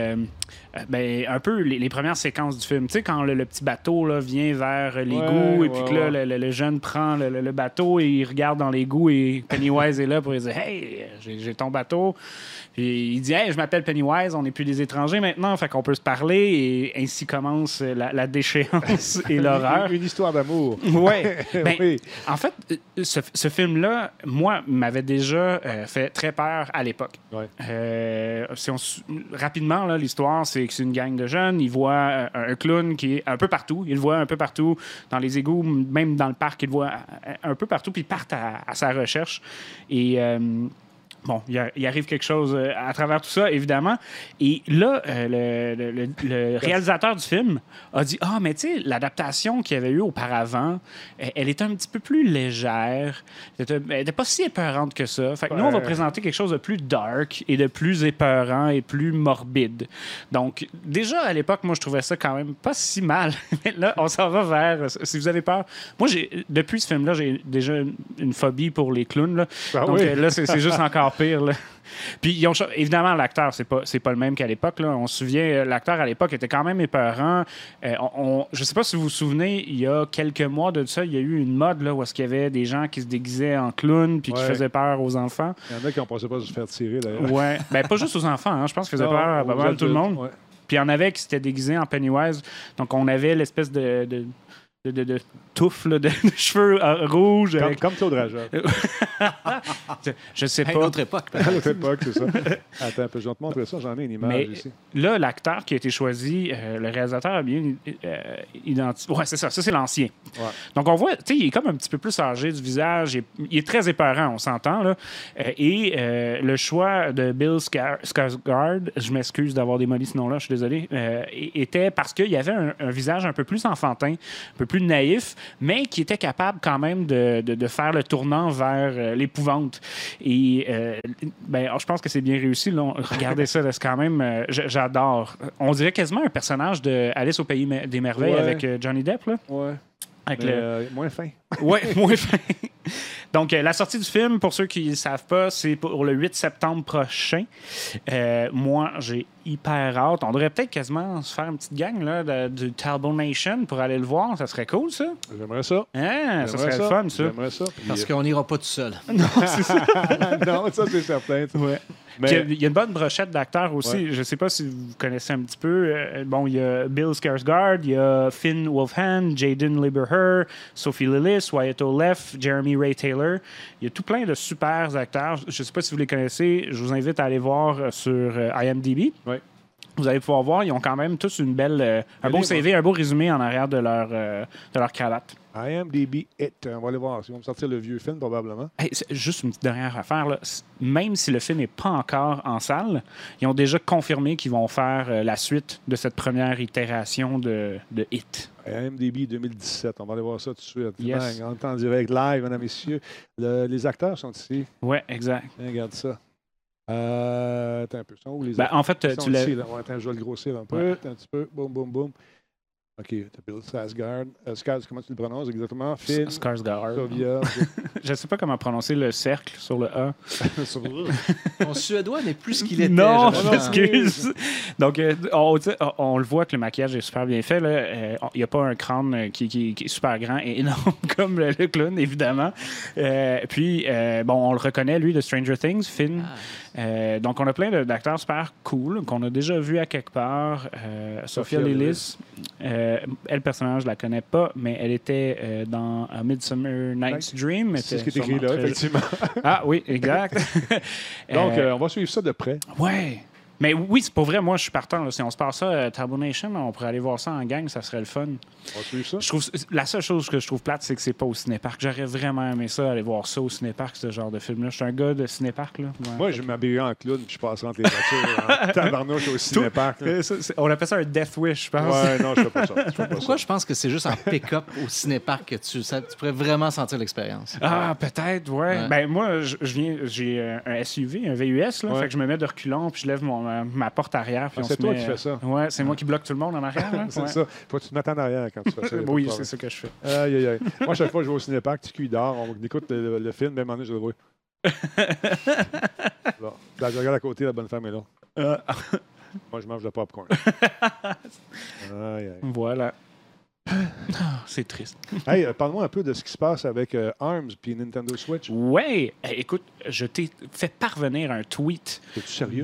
Un peu les premières séquences du film. Tu sais, quand le petit bateau là, vient vers l'égout et puis que là, le jeune prend le bateau et il regarde dans l'égout et Pennywise est là pour lui dire « Hey, j'ai ton bateau ». Puis il dit « Hey, je m'appelle Pennywise, on n'est plus des étrangers maintenant, fait qu'on peut se parler ». Et ainsi commence la déchéance et l'horreur. Une histoire d'amour. Ouais. Oui. En fait, ce film-là, moi, m'avait déjà fait très peur à l'époque. Ouais. Rapidement, là, l'histoire, c'est que c'est une gang de jeunes. Ils voient un clown qui est un peu partout. Ils le voient un peu partout dans les égouts, même dans le parc, ils le voient un peu partout, puis ils partent à sa recherche. Et... bon, il arrive quelque chose à travers tout ça, évidemment. Et là, le réalisateur du film a dit « Ah, mais tu sais, l'adaptation qu'il y avait eu auparavant, elle était un petit peu plus légère. Elle n'était pas si épeurante que ça. Fait que nous, on va présenter quelque chose de plus dark et de plus épeurant et plus morbide. » Donc, déjà, à l'époque, moi, je trouvais ça quand même pas si mal. Mais là, on s'en va vers... Si vous avez peur... Moi, depuis ce film-là, j'ai déjà une phobie pour les clowns. Là. Donc là, c'est juste encore pire. Là. Puis, évidemment, l'acteur, c'est pas le même qu'à l'époque. Là. On se souvient, l'acteur à l'époque était quand même épeurant. Je sais pas si vous vous souvenez, il y a quelques mois de ça, il y a eu une mode là, où est-ce qu'il y avait des gens qui se déguisaient en clown puis qui faisaient peur aux enfants. Il y en a qui n'ont pensé pas se faire tirer, d'ailleurs. Ouais. Pas juste aux enfants. Hein. Je pense qu'ils faisaient peur à pas mal tout le monde. Ouais. Puis il y en avait qui s'étaient déguisés en Pennywise. Donc, on avait l'espèce de touffe là, de cheveux rouges. Comme Claude Rajah. Je sais pas. À une autre époque. À l'autre époque, c'est ça. Attends un peu, je vais te montrer ça. J'en ai une image ici. Là, l'acteur qui a été choisi, le réalisateur a bien identifié. Ouais, c'est ça. Ça, c'est l'ancien. Ouais. Donc, on voit, tu sais, il est comme un petit peu plus âgé du visage. Il est très épeurant, on s'entend. Là. Le choix de Bill Skarsgård, je m'excuse d'avoir démoli ce nom-là, je suis désolé, était parce qu'il y avait un visage un peu plus enfantin, un peu plus naïf, mais qui était capable quand même de faire le tournant vers l'épouvante. Et je pense que c'est bien réussi. Là. Regardez ça, c'est quand même... j'adore. On dirait quasiment un personnage de Alice au Pays des Merveilles avec Johnny Depp. Là. Ouais. Avec moins fin. Oui, moins fin. Donc, la sortie du film, pour ceux qui ne savent pas, c'est pour le 8 septembre prochain. Moi, j'ai hyper hâte. On devrait peut-être quasiment se faire une petite gang là, du Talbot Nation pour aller le voir. Ça serait cool, ça. J'aimerais ça. Ça serait le fun, ça. J'aimerais ça. Parce qu'on n'ira pas tout seul. Non, c'est ça. Non, ça, c'est certain. Ouais. Mais... Il y a une bonne brochette d'acteurs aussi. Ouais. Je ne sais pas si vous connaissez un petit peu. Il y a Bill Skarsgård, il y a Finn Wolfhard, Jaden Lieberher, Sophie Lillis, Wyatt Oleff, Jeremy Ray Taylor. Il y a tout plein de super acteurs. Je ne sais pas si vous les connaissez. Je vous invite à aller voir sur IMDb. Oui. Vous allez pouvoir voir, ils ont quand même tous une belle, un beau CV, un beau résumé en arrière de leur cravate. IMDb It. On va aller voir. Ils vont me sortir le vieux film, probablement. Hey, c'est juste une petite dernière affaire. Là. Même si le film n'est pas encore en salle, ils ont déjà confirmé qu'ils vont faire la suite de cette première itération de It. IMDb 2017. On va aller voir ça tout de suite. Yes. On est en direct live, mesdames et messieurs. Les acteurs sont ici. Oui, exact. Regarde ça. Attends un peu. Sont où les en fait, tu l'as... Attends, je vais le grossir un peu. Ouais. Un petit peu. Boum, boum, boum. OK, tu as Bill Skarsgård. Comment tu le prononces exactement? Finn. Skarsgård. Sovia. Je ne sais pas comment prononcer le cercle sur le A. Mon suédois n'est plus ce qu'il était. Non, je m'excuse. Donc, on le voit que le maquillage est super bien fait. Il n'y a pas un crâne qui est super grand et énorme comme le clown, évidemment. Puis, on le reconnaît, lui, de Stranger Things, Finn. Donc, on a plein d'acteurs super cool qu'on a déjà vus à quelque part. Sophia Lillis. Elle, personnellement, je la connais pas, mais elle était dans Midsummer Night's Dream. C'est ce qui est écrit là, effectivement. Ah oui, exact. Donc, on va suivre ça de près. Ouais. Mais oui, c'est pour vrai, moi, je suis partant. Là. Si on se passe ça à Talbot Nation, on pourrait aller voir ça en gang, ça serait le fun. On va suivre ça. La seule chose que je trouve plate, c'est que c'est pas au cinéparc. J'aurais vraiment aimé ça, aller voir ça au cinéparc, ce genre de film-là. Je suis un gars de cinéparc. Là. Ouais. Moi, je m'habillerais en clown puis je passerais entre les voitures en tabarnouche au cinéparc. On appelle ça un death wish, je pense. Ouais, non, je fais pas ça. Pourquoi je pense que c'est juste en pick-up au cinéparc que tu pourrais vraiment sentir l'expérience? Ah, peut-être, ouais. Moi, j'ai un SUV, un VUS, là, fait que je me mets de reculons puis je lève ma porte arrière. C'est toi qui fais ça. Ouais, c'est moi qui bloque tout le monde en arrière. C'est ça. Faut que tu te mettes en arrière quand tu fais ça. Oui, c'est ça que je fais. Aïe, aïe, aïe. Moi, chaque fois que je vais au cinéparc, tu dort, on écoute le film, même en je le vois. Bon. Là, je regarde à côté, la bonne femme est là. Moi, je mange le popcorn. Aïe, aïe. Voilà. Ah, c'est triste. Hey, parle-moi un peu de ce qui se passe avec ARMS puis Nintendo Switch. Ouais, écoute, je t'ai fait parvenir un tweet Es-tu sérieux?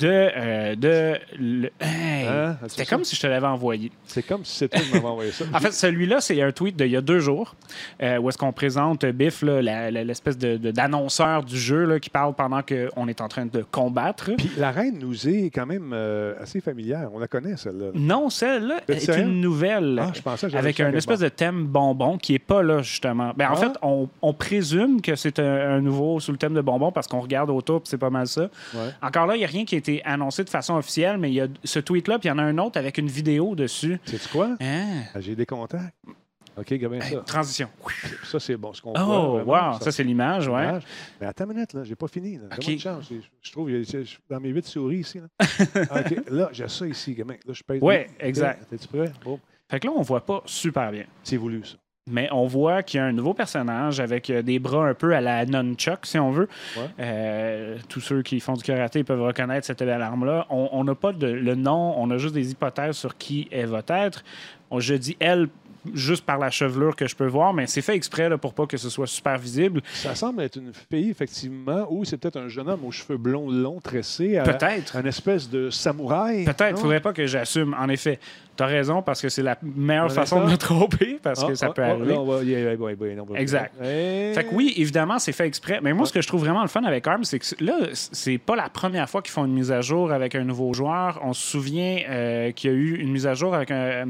Hey, Hein? c'était comme si je te l'avais envoyé. C'est comme si c'était toi qui m'avais envoyé ça. En fait, celui-là, c'est un tweet d'il y a 2 jours où est-ce qu'on présente Biff, là, l'espèce d'annonceur du jeu là, qui parle pendant qu'on est en train de combattre. Puis la reine nous est quand même assez familière. On la connaît, celle-là. Non, celle-là C'est est sérieux? une nouvelle Ah, je pensais que j'avais avec ça un quelque espèce part. de thème bonbon qui n'est pas là, justement. Ben, en Ah. fait, on présume que c'est un nouveau sous le thème de bonbon parce qu'on regarde autour et c'est pas mal ça. Ouais. Encore là, il n'y a rien qui a été annoncé de façon officielle, mais il y a ce tweet-là, puis il y en a un autre avec une vidéo dessus. Sais-tu quoi? Hein? Ah, j'ai des contacts. OK, gars, bien Hey, ça. transition. Ça, c'est bon. Ce qu'on voit, Oh, vraiment, wow, ça c'est l'image, ouais. l'image. Mais attends une minute, là, j'ai pas fini. Là. OK. Donne-moi une chance. Je trouve, dans mes 8 souris ici. Là. OK, là, j'ai ça ici, gamin. Là, je pèse. Ouais, exact. Es-tu prêt? Bon, Fait que là, on voit pas super bien. c'est voulu, ça. Mais on voit qu'il y a un nouveau personnage avec des bras un peu à la nunchuck, si on veut. Ouais. Tous ceux qui font du karaté peuvent reconnaître cette belle arme-là. On n'a pas le nom, on a juste des hypothèses sur qui elle va être. Je dis elle juste par la chevelure que je peux voir, mais c'est fait exprès là, pour pas que ce soit super visible. Ça semble être une fille, effectivement, ou c'est peut-être un jeune homme aux cheveux blonds longs, tressés. Peut-être. Un espèce de samouraï. Peut-être, il non? faudrait pas que j'assume. En effet, tu as raison, parce que c'est la meilleure Un façon de instant. me tromper, parce que ça peut arriver. Là, on va, on va- Exact. Eh, Fait que oui, évidemment, c'est fait exprès. Mais moi, Ouais. ce que je trouve vraiment le fun avec ARM, c'est que là, c'est pas la première fois qu'ils font une mise à jour avec un nouveau joueur. On se souvient qu'il y a eu une mise à jour avec là,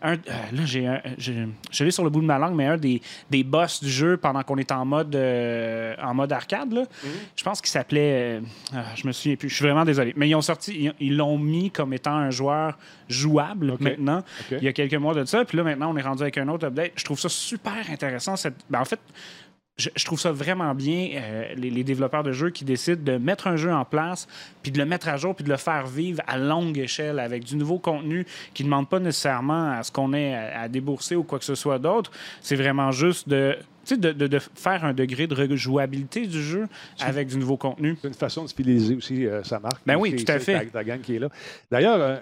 je l'ai sur le bout de ma langue, mais un des boss du jeu pendant qu'on est en mode arcade. Là. Je pense qu'il s'appelait... je me souviens plus. Je suis vraiment désolé. Mais ils ont sorti... Ils l'ont mis comme étant un joueur jouable OK. maintenant. OK. Il y a quelques mois de ça. Puis là, maintenant, on est rendu avec un autre update. Je trouve ça super intéressant. En fait, je trouve ça vraiment bien, les développeurs de jeux qui décident de mettre un jeu en place, puis de le mettre à jour, puis de le faire vivre à longue échelle avec du nouveau contenu qui ne demande pas nécessairement à ce qu'on ait à débourser ou quoi que ce soit d'autre. C'est vraiment juste de faire un degré de rejouabilité du jeu avec du nouveau contenu. C'est une façon de fidéliser aussi sa marque. Ben oui, C'est- tout à c'est fait. Ta gang qui est là. D'ailleurs,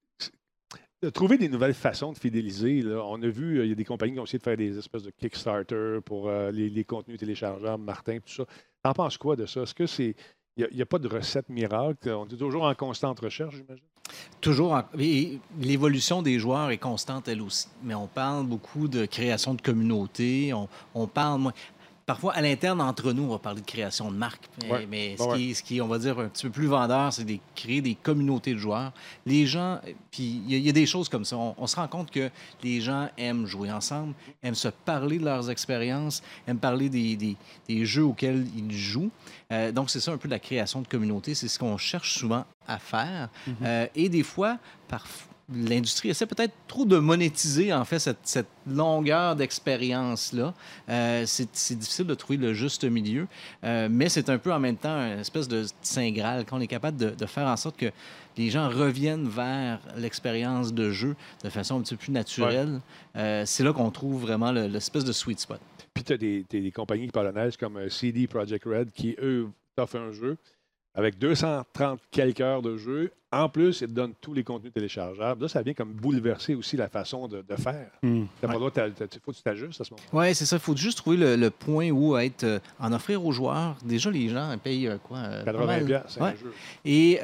de trouver des nouvelles façons de fidéliser, là, on a vu, il y a des compagnies qui ont essayé de faire des espèces de Kickstarter pour les contenus téléchargeables, Martin, tout ça. T'en penses quoi de ça? Est-ce que c'est. Il n'y a pas de recette miracle? On est toujours en constante recherche, j'imagine? Toujours. Et l'évolution des joueurs est constante, elle aussi. Mais on parle beaucoup de création de communauté. On parle. Parfois, à l'interne, entre nous, on va parler de création de marque. Ouais. Mais Ouais. ce qui est, on va dire, un petit peu plus vendeur, c'est de créer des communautés de joueurs. Les gens, puis il y a des choses comme ça. On se rend compte que les gens aiment jouer ensemble, aiment se parler de leurs expériences, aiment parler des jeux auxquels ils jouent. Donc, c'est ça un peu la création de communauté. C'est ce qu'on cherche souvent à faire. Et des fois, l'industrie essaie peut-être trop de monétiser, en fait, cette longueur d'expérience-là. C'est difficile de trouver le juste milieu, mais c'est un peu en même temps une espèce de Saint Graal, qu'on est capable de faire en sorte que les gens reviennent vers l'expérience de jeu de façon un petit peu plus naturelle. C'est là qu'on trouve vraiment l'espèce de sweet spot. Puis tu as des compagnies polonaises comme CD Projekt Red qui, eux, t'offrent un jeu avec 230 quelques heures de jeu. En plus, ils te donnent tous les contenus téléchargeables. Là, ça vient comme bouleverser aussi la façon de faire. T'as pas le droit, faut que tu t'ajustes à ce moment-là. Oui, c'est ça. Il faut juste trouver le point où en offrir aux joueurs. Déjà, les gens payent quoi? 80 $, c'est Ouais. un jeu. Et,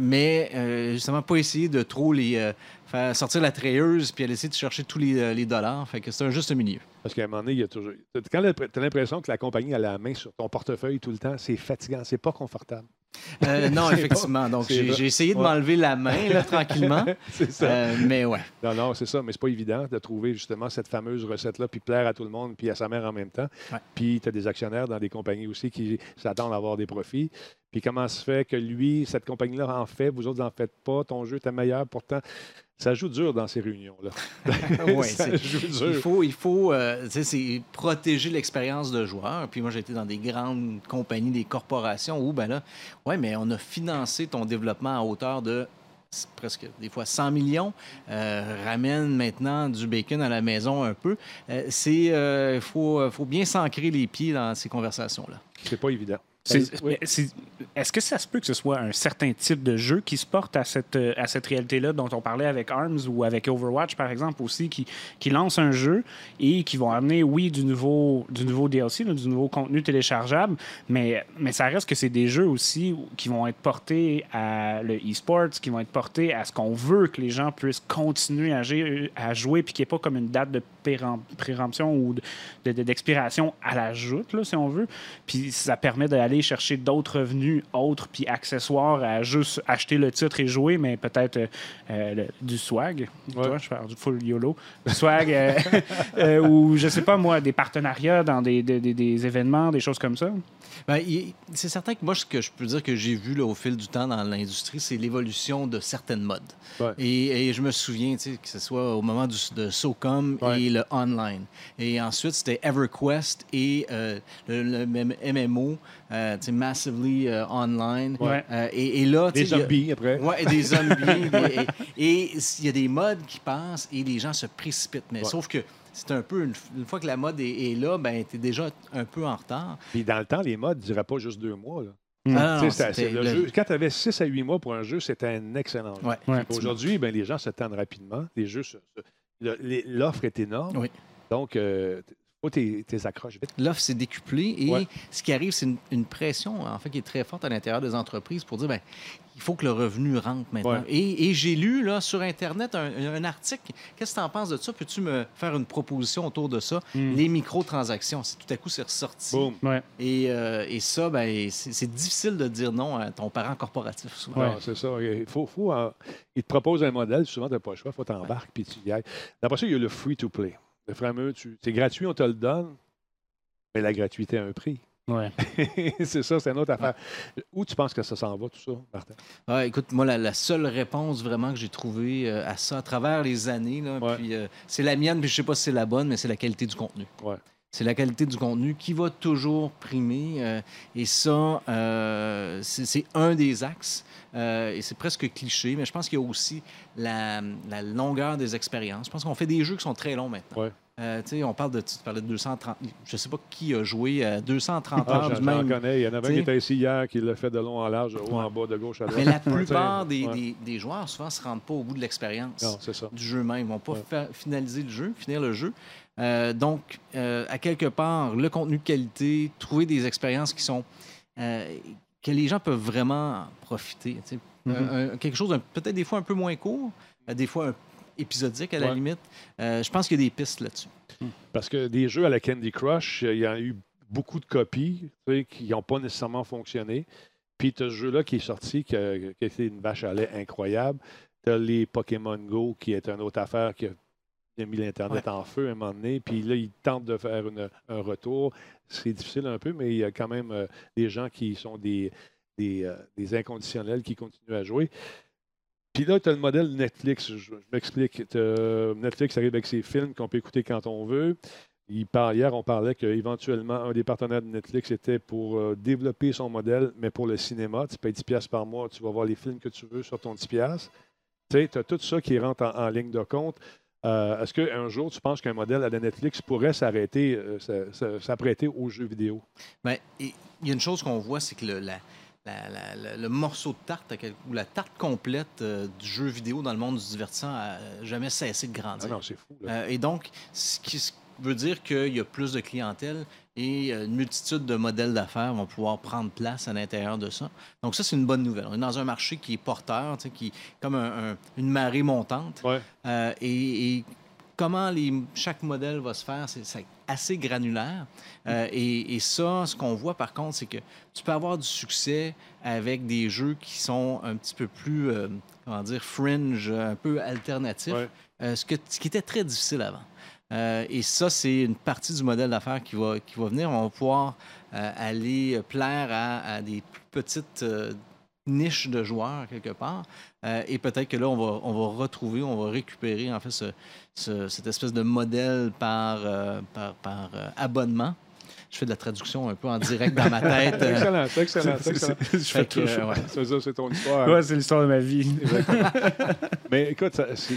mais justement, pas essayer de trop les faire sortir la treilleuse puis aller essayer de chercher tous les dollars. Fait que c'est un juste milieu. Parce qu'à un moment donné, il y a toujours. Quand tu as l'impression que la compagnie a la main sur ton portefeuille tout le temps, c'est fatigant, c'est pas confortable. Non, effectivement. Donc, c'est j'ai essayé de ouais. m'enlever la main là, tranquillement. C'est ça. Mais ouais. Non, c'est ça, mais c'est pas évident de trouver justement cette fameuse recette-là, puis plaire à tout le monde, puis à sa mère en même temps. Ouais. Puis tu as des actionnaires dans des compagnies aussi qui s'attendent à avoir des profits. Puis comment se fait que lui, cette compagnie-là en fait, vous autres n'en faites pas, ton jeu était meilleur, pourtant, ça joue dur dans ces réunions-là. Ouais, Ça joue dur. il faut tu sais, c'est protéger l'expérience de joueur. Puis moi, j'ai été dans des grandes compagnies, des corporations où, ben là, ouais, mais on a financé ton développement à hauteur de presque des fois 100 millions, ramène maintenant du bacon à la maison un peu. Faut bien s'ancrer les pieds dans ces conversations-là. C'est pas évident. Est-ce que ça se peut que ce soit un certain type de jeu qui se porte à cette réalité-là dont on parlait avec ARMS ou avec Overwatch, par exemple, aussi, qui lancent un jeu et qui vont amener, oui, du nouveau DLC, là, du nouveau contenu téléchargeable, mais ça reste que c'est des jeux aussi qui vont être portés à le e-sports, qui vont être portés à ce qu'on veut que les gens puissent continuer à jouer, puis qu'il n'y ait pas comme une date de péremption ou d'expiration à la joute, là, si on veut. Puis ça permet d'aller chercher d'autres revenus autres puis accessoires à juste acheter le titre et jouer, mais peut-être du swag. Ouais. Toi, je parle du full YOLO. Du swag ou, je sais pas moi, des partenariats dans des événements, des choses comme ça. Ben, c'est certain que moi, ce que je peux dire que j'ai vu là, au fil du temps dans l'industrie, c'est l'évolution de certaines modes. Ouais. Et je me souviens, que ce soit au moment de SOCOM et le online. Et ensuite, c'était EverQuest et le MMO, Massively Online. Ouais. Et là, Des zombies, après. Oui, des zombies. Et il y a des modes qui passent et les gens se précipitent. Mais sauf que c'est un peu, une fois que la mode est là, ben tu es déjà un peu en retard. Puis dans le temps, les modes ne duraient pas juste 2 mois. Là. Ah, non, Jeu, quand tu avais 6 à 8 mois pour un jeu, c'était un excellent jeu. Ouais. Aujourd'hui, ben, les gens s'attendent rapidement. Les jeux, l'offre est énorme. Oui. Donc, il faut tes accroches vite. L'offre s'est décuplée et ce qui arrive, c'est une pression en fait qui est très forte à l'intérieur des entreprises pour dire, ben il faut que le revenu rentre maintenant. Ouais. Et j'ai lu là, sur Internet un article. Qu'est-ce que tu en penses de ça? Peux-tu me faire une proposition autour de ça? Les microtransactions. Tout à coup, c'est ressorti. Boum. Ouais. Et ça, ben, c'est difficile de dire non à ton parent corporatif, souvent. Ouais, c'est ça. Il te propose un modèle, souvent, tu n'as pas le choix, il faut t'embarquer puis tu y ailles. Après ça, il y a le free-to-play. Le fameux, c'est gratuit, on te le donne, mais la gratuité a un prix. Ouais. C'est ça, c'est une autre affaire. Où tu penses que ça s'en va, tout ça, Martin? Écoute, moi, la seule réponse vraiment que j'ai trouvée à ça à travers les années, là, Ouais. puis c'est la mienne, puis je sais pas si c'est la bonne, mais c'est la qualité du contenu. Ouais. C'est la qualité du contenu qui va toujours primer. Et ça, c'est un des axes. Et c'est presque cliché, mais je pense qu'il y a aussi la longueur des expériences. Je pense qu'on fait des jeux qui sont très longs maintenant. Ouais. On parle tu parlais de 230... Je ne sais pas qui a joué à 230 heures du J'en même... connais. Il y en avait un qui était ici hier, qui l'a fait de long en large, haut en bas, de gauche à droite. Mais la plupart Ouais. des joueurs, souvent, ne se rendent pas au bout de l'expérience Non, c'est ça. du jeu même. Ils ne vont pas finir le jeu. Donc, à quelque part, le contenu de qualité, trouver des expériences qui sont... que les gens peuvent vraiment profiter. Quelque chose peut-être des fois un peu moins court, des fois épisodique à la limite. Je pense qu'il y a des pistes là-dessus. Parce que des jeux à la Candy Crush, il y a eu beaucoup de copies qui n'ont pas nécessairement fonctionné. Puis tu as ce jeu-là qui est sorti, qui a été une vache à lait incroyable. Tu as les Pokémon Go, qui est une autre affaire qui a mis l'Internet en feu à un moment donné. Puis là, ils tentent de faire un retour. C'est difficile un peu, mais il y a quand même des gens qui sont des inconditionnels qui continuent à jouer. Puis là, tu as le modèle Netflix. Je m'explique. Netflix arrive avec ses films qu'on peut écouter quand on veut. Hier, on parlait qu'éventuellement, un des partenaires de Netflix était pour développer son modèle, mais pour le cinéma. Tu payes 10$ par mois, tu vas voir les films que tu veux sur ton 10$. Tu sais, tu as tout ça qui rentre en ligne de compte. Est-ce qu'un jour, tu penses qu'un modèle à la Netflix pourrait s'apprêter aux jeux vidéo? Bien, il y a une chose qu'on voit, c'est que le morceau de tarte, ou la tarte complète du jeu vidéo dans le monde du divertissement n'a jamais cessé de grandir. Ah non, c'est fou. Là. Et donc, ce qui veut dire qu'il y a plus de clientèle et une multitude de modèles d'affaires vont pouvoir prendre place à l'intérieur de ça. Donc ça, c'est une bonne nouvelle. On est dans un marché qui est porteur, qui est comme une marée montante. Ouais. Et comment chaque modèle va se faire, c'est assez granulaire. Et ça, ce qu'on voit par contre, c'est que tu peux avoir du succès avec des jeux qui sont un petit peu plus, fringe, un peu alternatifs, ce qui était très difficile avant. Et ça, c'est une partie du modèle d'affaires qui va venir. On va pouvoir aller plaire à des plus petites niches de joueurs, quelque part. Et peut-être que là, on va récupérer, en fait, cette espèce de modèle par abonnement. Je fais de la traduction un peu en direct dans ma tête. C'est excellent. Je fais tout. C'est ton histoire. Ouais, c'est l'histoire de ma vie. Mais écoute,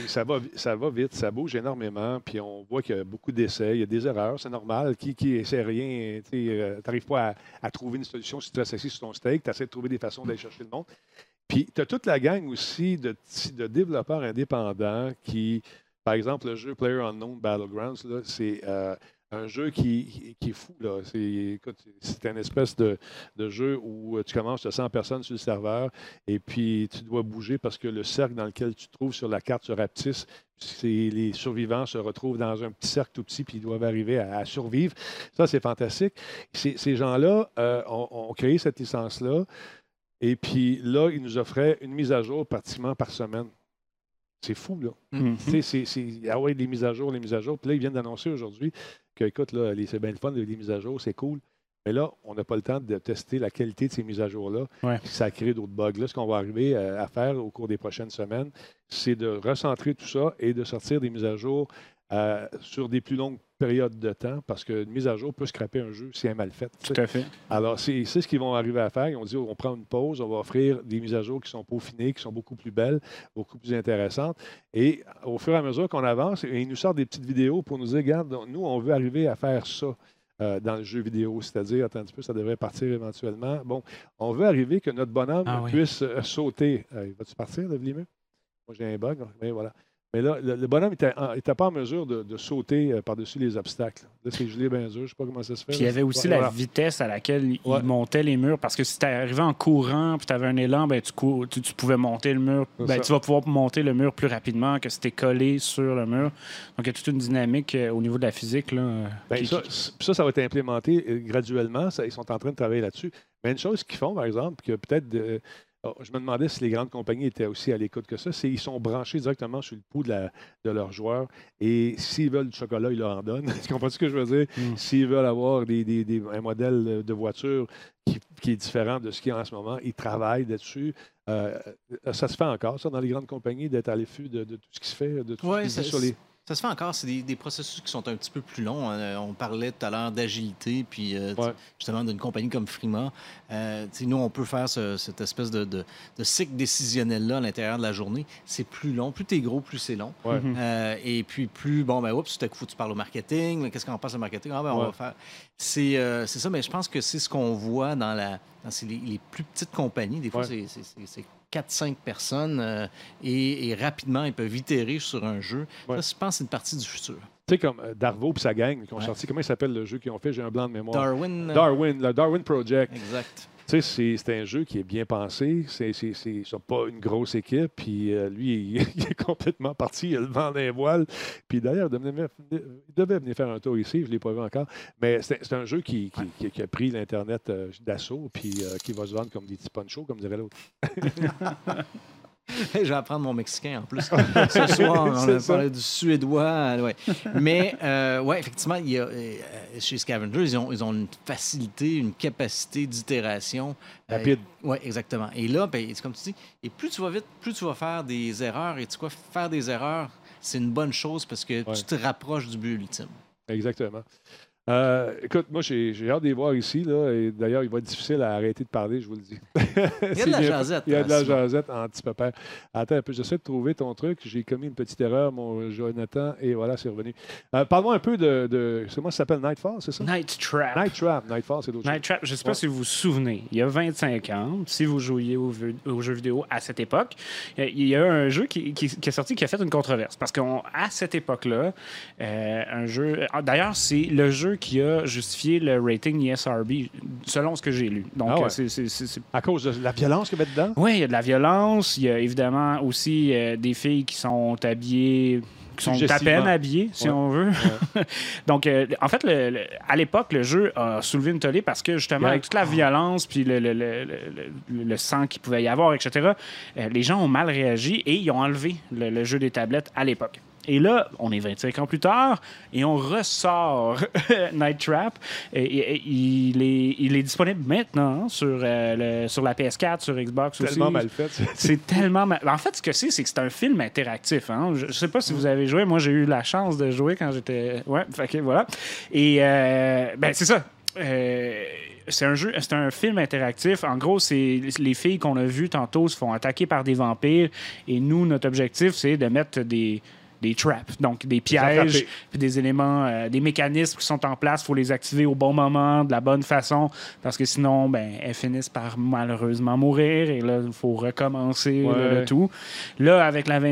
ça va vite, ça bouge énormément, puis on voit qu'il y a beaucoup d'essais, il y a des erreurs, c'est normal. Qui essaie rien, tu n'arrives pas à trouver une solution si tu restes assis sur ton steak, tu essaies de trouver des façons d'aller chercher le monde. Puis tu as toute la gang aussi de développeurs indépendants qui, par exemple, le jeu PlayerUnknown Battlegrounds, là, c'est un jeu qui est fou. Là. Écoute, c'est une espèce de jeu où tu commences, tu as 100 personnes sur le serveur et puis tu dois bouger parce que le cercle dans lequel tu te trouves sur la carte se rapetisse. Les survivants se retrouvent dans un petit cercle tout petit puis ils doivent arriver à survivre. Ça, c'est fantastique. Ces gens-là ont créé cette licence-là et puis là, ils nous offraient une mise à jour pratiquement par semaine. C'est fou, là. Mm-hmm. Ah ouais, les mises à jour. Puis là, ils viennent d'annoncer aujourd'hui que, écoute, là, c'est bien le fun, les mises à jour, c'est cool. Mais là, on n'a pas le temps de tester la qualité de ces mises à jour-là. Ouais. Ça crée d'autres bugs. Là, ce qu'on va arriver à faire au cours des prochaines semaines, c'est de recentrer tout ça et de sortir des mises à jour sur des plus longues périodes de temps, parce qu'une mise à jour peut scraper un jeu si elle est mal faite. Tout à fait. Alors, c'est ce qu'ils vont arriver à faire. Ils ont dit, on prend une pause, on va offrir des mises à jour qui sont peaufinées, qui sont beaucoup plus belles, beaucoup plus intéressantes. Et au fur et à mesure qu'on avance, ils nous sortent des petites vidéos pour nous dire, regarde, nous, on veut arriver à faire ça dans le jeu vidéo. C'est-à-dire, attends un petit peu, ça devrait partir éventuellement. Bon, on veut arriver que notre bonhomme puisse sauter. Va-tu partir, là, Vlimeux? Moi, j'ai un bug. Mais voilà. Mais là, le bonhomme n'était pas en mesure de sauter par-dessus les obstacles. Là, c'est gelé bien dur. Je ne sais pas comment ça se fait. Puis il y avait aussi la vitesse à laquelle il montait les murs. Parce que si tu arrivais en courant puis tu avais un élan, ben, tu pouvais monter le mur. Ben, tu vas pouvoir monter le mur plus rapidement que si tu es collé sur le mur. Donc, il y a toute une dynamique au niveau de la physique. Là, ça va être implémenté graduellement. Ils sont en train de travailler là-dessus. Mais une chose qu'ils font, par exemple, que peut-être... je me demandais si les grandes compagnies étaient aussi à l'écoute que ça. C'est qu'ils sont branchés directement sur le pouls de leurs joueurs. Et s'ils veulent du chocolat, ils leur en donnent. Tu comprends ce que je veux dire? S'ils veulent avoir un modèle de voiture qui est différent de ce qu'il y a en ce moment, ils travaillent là-dessus. Ça se fait encore, ça, dans les grandes compagnies, d'être à l'affût de tout ce qui se fait, de tout ce qui se dit sur les... Ça se fait encore. C'est des processus qui sont un petit peu plus longs. On parlait tout à l'heure d'agilité, puis justement d'une compagnie comme Frima. Nous, on peut faire cette espèce de cycle décisionnel-là à l'intérieur de la journée. C'est plus long. Plus t'es gros, plus c'est long. Ouais. Et puis plus, tout à coup, tu parles au marketing. Mais qu'est-ce qu'on passe au marketing? On va faire... C'est ça, mais je pense que c'est ce qu'on voit dans les plus petites compagnies. Des fois, c'est 4-5 personnes et rapidement, ils peuvent itérer sur un jeu. Ça, je pense que c'est une partie du futur. Tu sais, comme Darvo et sa gang qui ont sorti, comment il s'appelle le jeu qu'ils ont fait? J'ai un blanc de mémoire. Darwin. Le Darwin Project. Exact. Tu sais, c'est un jeu qui est bien pensé. C'est pas une grosse équipe. Puis lui, il est complètement parti. Il a le vent dans les voiles. Puis d'ailleurs, il devait venir faire un tour ici. Je ne l'ai pas vu encore. Mais c'est un jeu qui a pris l'Internet d'assaut. Puis qui va se vendre comme des petits ponchos, comme dirait l'autre. Je vais apprendre mon mexicain en plus. Ce soir, on a parlé du suédois. Mais, effectivement, chez Scavenger, ils ont une facilité, une capacité d'itération. Rapide. Oui, exactement. Et là, c'est comme tu dis, et plus tu vas vite, plus tu vas faire des erreurs. Et tu vois, faire des erreurs, c'est une bonne chose parce que tu te rapproches du but ultime. Exactement. Écoute, moi, j'ai hâte de les voir ici. Là, et d'ailleurs, il va être difficile à arrêter de parler, je vous le dis. Il y a de la jasette. Il y a de la jasette en petit pépère. Attends un peu, j'essaie de trouver ton truc. J'ai commis une petite erreur, mon Jonathan, et voilà, c'est revenu. Parle-moi un peu de comment ça s'appelle, Nightfall, c'est ça? Night Trap. Nightfall, c'est d'autres choses. Night Trap, je ne sais pas si vous vous souvenez, il y a 25 ans, si vous jouiez aux jeux vidéo à cette époque, il y a un jeu qui est sorti qui a fait une controverse. Parce qu'à cette époque-là, un jeu... D'ailleurs, c'est le jeu qui a justifié le rating ESRB, selon ce que j'ai lu. Donc, c'est... À cause de la violence qu'il y avait dedans? Oui, il y a de la violence. Il y a évidemment aussi des filles qui sont habillées... qui sont à peine habillées, si on veut. Ouais. Donc, en fait, à l'époque, le jeu a soulevé une tollée parce que, justement, avec toute la violence puis le sang qu'il pouvait y avoir, etc., les gens ont mal réagi et ils ont enlevé le jeu des tablettes à l'époque. Et là, on est 25 ans plus tard et on ressort Night Trap. Il est disponible maintenant sur la PS4, sur Xbox aussi. C'est tellement mal fait. C'est tellement mal... En fait, ce que c'est que c'est un film interactif. Hein? Je ne sais pas si vous avez joué. Moi, j'ai eu la chance de jouer quand j'étais... Ouais, fait que voilà. Et c'est ça. c'est un jeu, c'est un film interactif. En gros, c'est les filles qu'on a vues tantôt se font attaquer par des vampires. Et nous, notre objectif, c'est de mettre des traps, donc des pièges, puis des éléments, des mécanismes qui sont en place. Il faut les activer au bon moment, de la bonne façon, parce que sinon, elles finissent par malheureusement mourir. Et là, il faut recommencer le tout. Là, avec le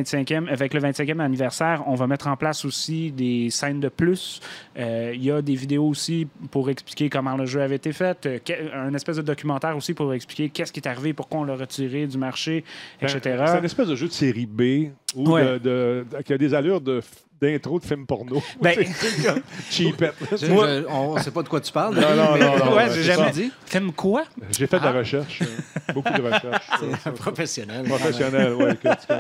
25e anniversaire, on va mettre en place aussi des scènes de plus. Il y a des vidéos aussi pour expliquer comment le jeu avait été fait. Un espèce de documentaire aussi pour expliquer qu'est-ce qui est arrivé, pourquoi on l'a retiré du marché, etc. C'est un espèce de jeu de série B ou qui a des allures d'intro de film porno. Cheapette. On ne sait pas de quoi tu parles. Non. Ouais, j'ai jamais dit. Film quoi? J'ai fait de la recherche. Beaucoup de recherche. C'est professionnel. Professionnel, oui.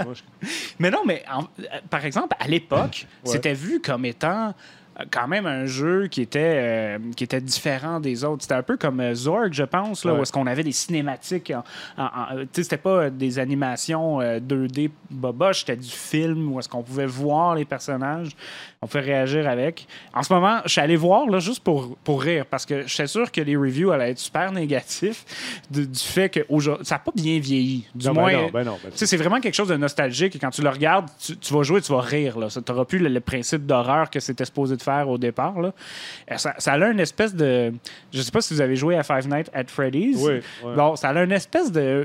Mais non, par exemple, à l'époque, c'était vu comme étant quand même un jeu qui était différent des autres. C'était un peu comme Zorg, je pense, là, où est-ce qu'on avait des cinématiques. C'était pas des animations 2D boboche, c'était du film où est-ce qu'on pouvait voir les personnages, on pouvait réagir avec. En ce moment, je suis allé voir là, juste pour rire, parce que je suis sûr que les reviews allaient être super négatifs du fait que ça n'a pas bien vieilli. Du moins, c'est vraiment quelque chose de nostalgique et quand tu le regardes, tu vas jouer, tu vas rire. Tu n'auras plus le principe d'horreur que c'était supposé de faire au départ. Là. Ça a une espèce de... Je ne sais pas si vous avez joué à Five Nights at Freddy's. Oui. Bon, ça a une espèce de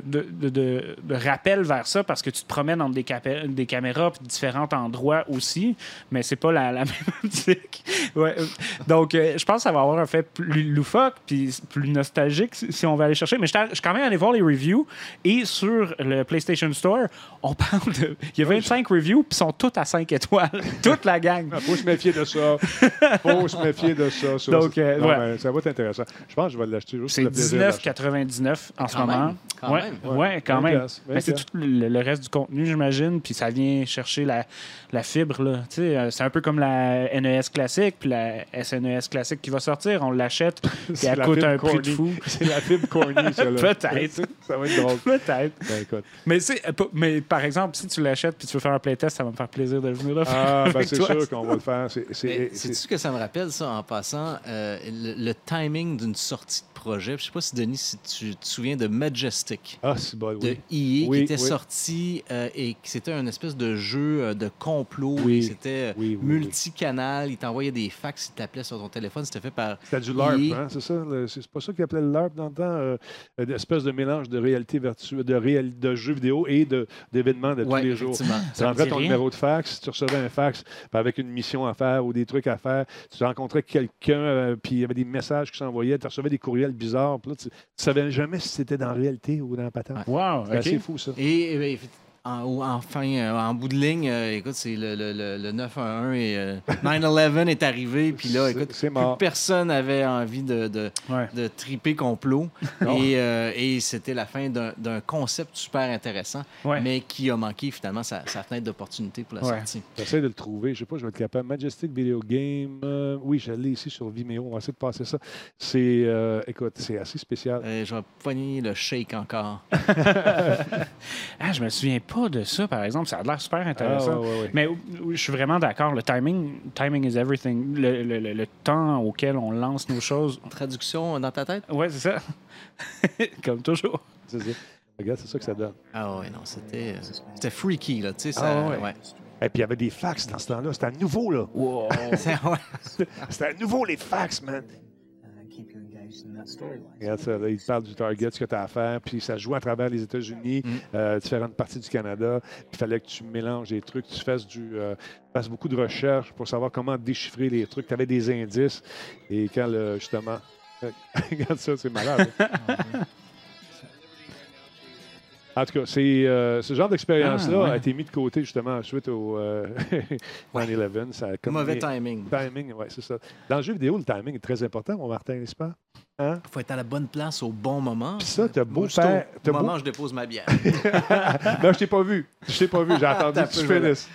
rappel vers ça parce que tu te promènes entre des caméras et différents endroits aussi, mais c'est pas la même optique. Ouais. Donc, je pense que ça va avoir un fait plus loufoque puis plus nostalgique si on va aller chercher. Mais je suis quand même allé voir les reviews et sur le PlayStation Store, on parle de... Il y a 25 reviews puis ils sont toutes à 5 étoiles. Toute la gang. Faut se méfier de ça. Faut se méfier de ça. Donc, ça va être intéressant. Je pense que je vais l'acheter juste c'est pour le plaisir. C'est 19,99 en ce moment. Quand même. Ouais, quand même. Mais c'est tout le reste du contenu, j'imagine, puis ça vient chercher la fibre. Là. C'est un peu comme la NES classique, puis la SNES classique qui va sortir. On l'achète, puis elle coûte un prix de fou. C'est la fibre corny, ça. Peut-être. Ça va être drôle. Peut-être. Écoute. Mais par exemple, si tu l'achètes puis tu veux faire un playtest, ça va me faire plaisir de venir là. C'est sûr qu'on va le faire. C'est ce que ça me rappelle, ça, en passant, le timing d'une sortie de projet. Je ne sais pas si, Denis, si tu te souviens de Majestic. C'est bon, de EA, qui était sorti et qui c'était un espèce de jeu de complot. C'était multicanal. Il t'envoyait des fax, il t'appelait sur ton téléphone. C'était fait par C'était du LARP, EA. c'est ça? C'est pas ça qu'ils appelaient le LARP dans le temps? Une espèce de mélange de réalité virtuelle, de jeux vidéo et d'événements de tous les jours. Tu rentrais ton numéro de fax, tu recevais un fax avec une mission à faire ou des trucs à faire. Tu rencontrais quelqu'un, puis il y avait des messages qui s'envoyaient. Tu recevais des courriels bizarres. Puis là, tu ne savais jamais si c'était dans la réalité ou dans la patente. Wow, c'est assez fou, ça. Et en bout de ligne, écoute, c'est le 911 et 9/11 est arrivé. Puis là, écoute, plus personne n'avait envie de triper complot. Et c'était la fin d'un concept super intéressant, mais qui a manqué finalement sa fenêtre d'opportunité pour la sortie. J'essaie de le trouver. Je ne sais pas, je vais être capable. Majestic Video Game. Oui, je l'ai ici sur Vimeo. On va essayer de passer ça. Écoute, c'est assez spécial. Je vais poigner le shake encore. Je me souviens pas de ça, par exemple. Ça a l'air super intéressant. Mais je suis vraiment d'accord. Le timing is everything. Le temps auquel on lance nos choses. Traduction dans ta tête? Oui, c'est ça. Comme toujours. C'est ça. Regarde, c'est ça que ça donne. Ah oui, non, c'était freaky, là. Tu sais, Et puis, il y avait des fax dans ce temps-là. C'était à nouveau, là. Wow. C'était à nouveau, les fax, man. Regarde ça, là, il parle du target, ce que tu as à faire, puis ça joue à travers les États-Unis, différentes parties du Canada. Il fallait que tu mélanges des trucs, tu fasses beaucoup de recherches pour savoir comment déchiffrer les trucs. Tu avais des indices. Et quand, justement... Regarde ça, c'est malade. En tout cas, ce genre d'expérience-là a été mis de côté justement suite au 9/11. Mauvais timing. Oui, c'est ça. Dans le jeu vidéo, le timing est très important, mon Martin, n'est-ce pas? Il faut être à la bonne place au bon moment. Puis ça, t'as beau faire... Au moment où je dépose ma bière. Non, je t'ai pas vu. J'ai attendu que tu finisses.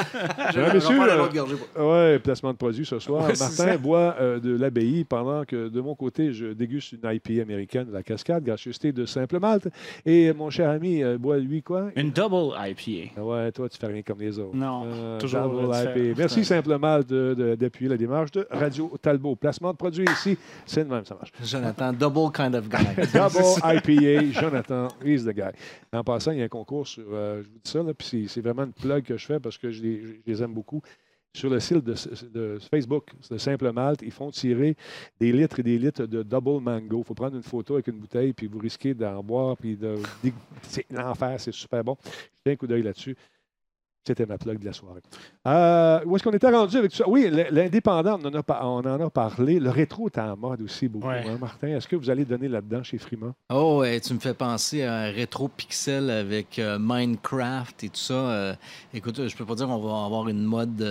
Oui, placement de produit ce soir. Martin boit de l'abbaye pendant que, de mon côté, je déguste une IPA américaine de la Cascade, gracieuseté de Simple Malte. Et mon cher ami boit, lui, quoi? Une double IPA. Ouais, toi, tu fais rien comme les autres. Non, toujours double IPA. Merci Simple Malte d'appuyer la démarche de Radio Talbot. Placement de produit ici, c'est de même, ça marche. Jonathan, double kind of guy. Double IPA, Jonathan, he's the guy. En passant, il y a un concours sur, je vous dis ça, là, puis c'est vraiment une plug que je fais parce que je les aime beaucoup. Sur le site de Facebook, de Simple Malte, ils font tirer des litres et des litres de Double Mango. Il faut prendre une photo avec une bouteille, puis vous risquez d'en boire, puis c'est l'enfer, c'est super bon. Jetez un coup d'œil là-dessus. C'était ma plug de la soirée. Où est-ce qu'on était rendu avec tout ça? Oui, l'indépendant, on en a parlé. Le rétro est en mode aussi beaucoup. Ouais. Hein, Martin, est-ce que vous allez donner là-dedans chez Frima? Oh, ouais, tu me fais penser à un rétro pixel avec Minecraft et tout ça. Écoute, je peux pas dire qu'on va avoir une mode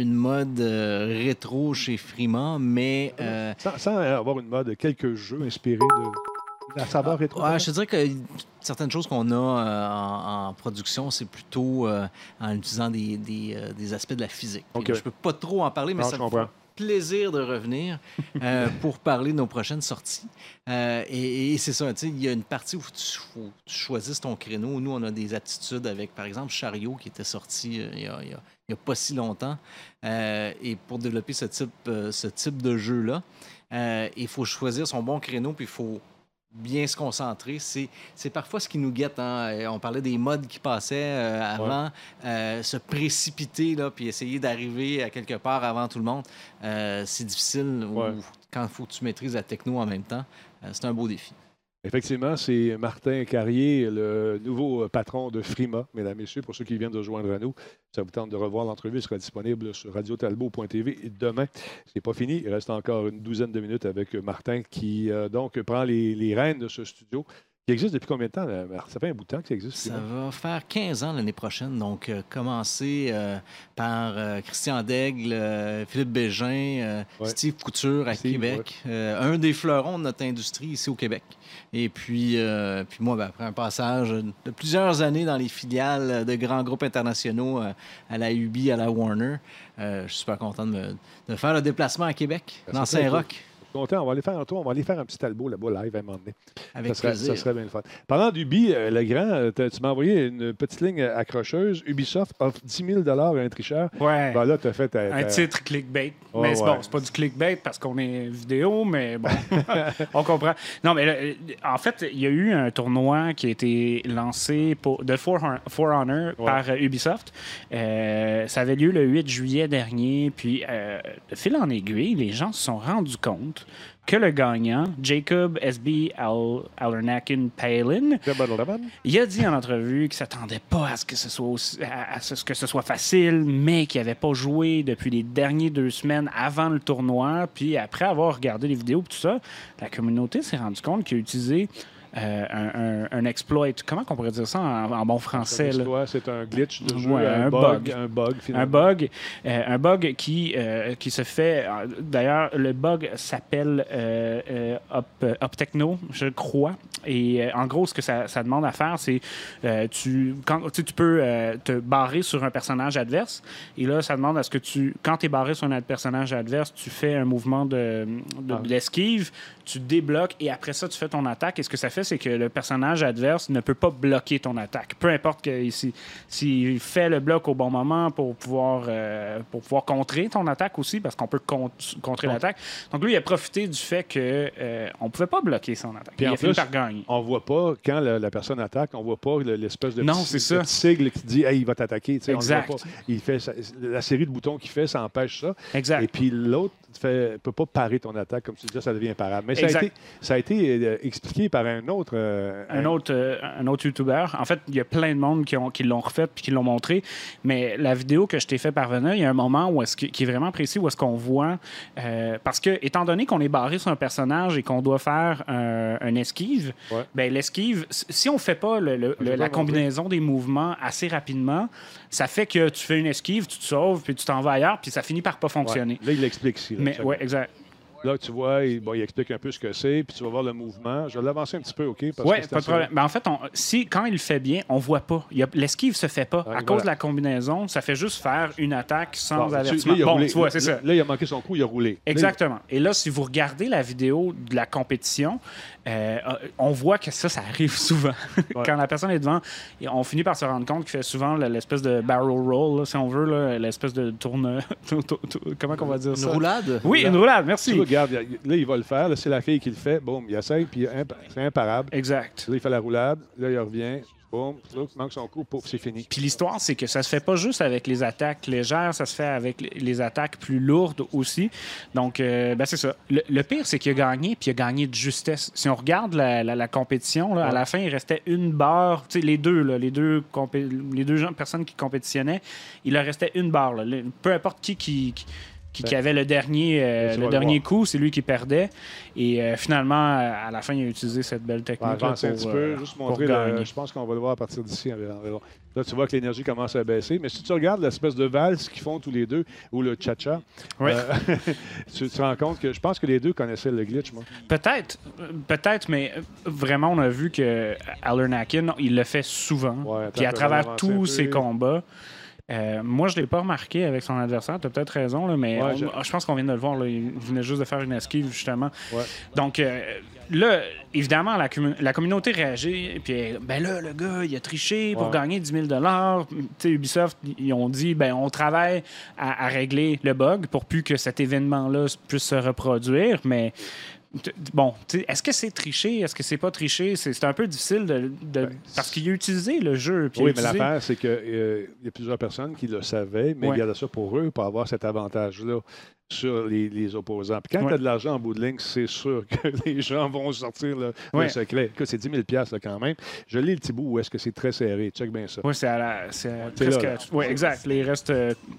rétro chez Frima, mais... Sans avoir une mode, quelques jeux inspirés de la saveur rétro. Ouais, je te dirais que certaines choses qu'on a en production, c'est plutôt en utilisant des aspects de la physique. OK. Je peux pas trop en parler, mais Non, ça je me comprends. fait plaisir de revenir pour parler de nos prochaines sorties. Et c'est ça, tu sais, il y a une partie où faut que tu choisisses ton créneau. Nous, on a des aptitudes avec, par exemple, Chariot, qui était sorti il y a pas si longtemps. Et pour développer ce type de jeu-là, il faut choisir son bon créneau, puis il faut bien se concentrer. C'est parfois ce qui nous guette. Hein? On parlait des modes qui passaient avant. Se précipiter, là, puis essayer d'arriver à quelque part avant tout le monde, c'est difficile. Ouais. Quand il faut que tu maîtrises la techno en même temps, c'est un beau défi. Effectivement, c'est Martin Carrier, le nouveau patron de Frima. Mesdames, Messieurs, pour ceux qui viennent de joindre à nous, ça vous tente de revoir l'entrevue, elle sera disponible sur radiotalbot.tv demain. C'est pas fini, il reste encore une douzaine de minutes avec Martin qui donc prend les rênes de ce studio. Qui existe depuis combien de temps? Ça fait un bout de temps que ça existe. Ça va faire 15 ans l'année prochaine. Donc, commencer par Christian Daigle, Philippe Bégin, Steve Couture à Québec. Un des fleurons de notre industrie ici au Québec. Et puis moi, après un passage de plusieurs années dans les filiales de grands groupes internationaux, à la UB, à la Warner, je suis super content de faire le déplacement à Québec, dans Saint-Roch. Content, on va aller faire un tour, on va aller faire un petit Talbot là-bas live à un moment donné. Avec ça plaisir. serait bien le fun. Parlant d'Ubi, le grand, tu m'as envoyé une petite ligne accrocheuse. Ubisoft offre 10 000 à un tricheur. Ouais. Ben là, tu as fait Un titre clickbait. Ouais, Mais c'est ouais. bon, c'est pas du clickbait parce qu'on est vidéo, mais bon, on comprend. Non, mais là, en fait, il y a eu un tournoi qui a été lancé de For Honor par Ubisoft. Ça avait lieu le 8 juillet dernier. Puis, de fil en aiguille, les gens se sont rendus compte que le gagnant, Jacob S.B. Allernaken Palin, il a dit en entrevue qu'il ne s'attendait pas à ce que ce soit facile, mais qu'il n'avait pas joué depuis les dernières 2 semaines avant le tournoi. Puis après avoir regardé les vidéos et tout ça, la communauté s'est rendue compte qu'il a utilisé un exploit. Comment on pourrait dire ça en bon français? C'est un glitch de jeu, Ouais, un bug. Un bug qui se fait... D'ailleurs, le bug s'appelle Up Techno, je crois. Et en gros, ce que ça demande à faire, c'est tu peux te barrer sur un personnage adverse. Et là, ça demande à ce que quand tu es barré sur un personnage adverse, tu fais un mouvement d'esquive, tu débloques et après ça, tu fais ton attaque. Et ce que ça fait, c'est que le personnage adverse ne peut pas bloquer ton attaque. Peu importe s'il fait le bloc au bon moment pour pouvoir contrer ton attaque aussi, parce qu'on peut contrer l'attaque. Donc lui, il a profité du fait qu'on ne pouvait pas bloquer son attaque. Puis il en a fini plus, par gagner. On voit pas, quand la personne attaque, on voit pas l'espèce de c'est ça. petit sigle qui dit hey, il va t'attaquer. Exact. On le voit pas. Il fait la série de boutons qu'il fait, ça empêche ça. Exact. Et puis l'autre ne peut pas parer ton attaque, comme tu disais, ça devient imparable. Mais ça a été expliqué par un autre YouTuber. En fait, il y a plein de monde qui l'ont refait puis qui l'ont montré. Mais la vidéo que je t'ai fait parvenir, il y a un moment qui est vraiment précis où est-ce qu'on voit... parce que, étant donné qu'on est barré sur un personnage et qu'on doit faire un esquive, ben, l'esquive, si on ne fait pas la combinaison des mouvements assez rapidement, ça fait que tu fais une esquive, tu te sauves, puis tu t'en vas ailleurs, puis ça finit par pas fonctionner. Là, il l'explique ici. Oui, exact. Là, tu vois, il explique un peu ce que c'est, puis tu vas voir le mouvement. Je vais l'avancer un petit peu, OK? Oui, pas de problème. Mais en fait, quand il le fait bien, on ne voit pas. L'esquive ne se fait pas. À cause de la combinaison, ça fait juste faire une attaque sans avertissement. Tu vois, c'est ça. Là, il a manqué son coup, il a roulé. Exactement. Et là, si vous regardez la vidéo de la compétition, on voit que ça arrive souvent. Quand la personne est devant, on finit par se rendre compte qu'il fait souvent l'espèce de barrel roll, là, si on veut, l'espèce de tourne... Comment on va dire ça? Une roulade? Oui, une roulade, merci. regarde, là, il va le faire. Là, c'est la fille qui le fait. Boum, il essaye, puis c'est imparable. Exact. Là, il fait la roulade. Là, il revient. Boum, il manque son coup. Pouf, c'est fini. Puis l'histoire, c'est que ça se fait pas juste avec les attaques légères, ça se fait avec les attaques plus lourdes aussi. Donc, c'est ça. Le pire, c'est qu'il a gagné, puis il a gagné de justesse. Si on regarde la compétition, là, à la fin, il restait une barre. Tu sais, les deux personnes qui compétitionnaient, il leur restait une barre. Là. Peu importe qui avait le dernier coup, c'est lui qui perdait. Et finalement, à la fin, il a utilisé cette belle technique un petit peu, juste montrer. Je pense qu'on va le voir à partir d'ici. Là, tu vois que l'énergie commence à baisser. Mais si tu regardes l'espèce de valse qu'ils font tous les deux, ou le cha-cha, tu te rends compte que je pense que les deux connaissaient le glitch, moi. Peut-être, mais vraiment, on a vu que Alernakin, il le fait souvent. Puis à travers tous ses combats. Moi, je ne l'ai pas remarqué avec son adversaire. Tu as peut-être raison, là, mais je pense qu'on vient de le voir. Là. Il venait juste de faire une esquive, justement. Ouais. Donc, là, évidemment, la communauté réagit. Puis, ben là, le gars, il a triché pour gagner 10 000 $. Ubisoft, ils ont dit, ben on travaille à régler le bug pour plus que cet événement-là puisse se reproduire. Mais bon, est-ce que c'est triché? Est-ce que c'est pas triché? C'est un peu difficile parce qu'il a utilisé le jeu. Oui, mais l'affaire, c'est qu'il y a plusieurs personnes qui le savaient, mais ils gardaient ça pour eux, pour avoir cet avantage-là sur les opposants. Puis quand tu as de l'argent en bout de ligne, c'est sûr que les gens vont sortir le secret. Écoute, c'est 10 000 $ là, quand même. Je lis le petit bout où est-ce que c'est très serré. Check bien ça. Oui, c'est presque... Oui, exact. Les restes...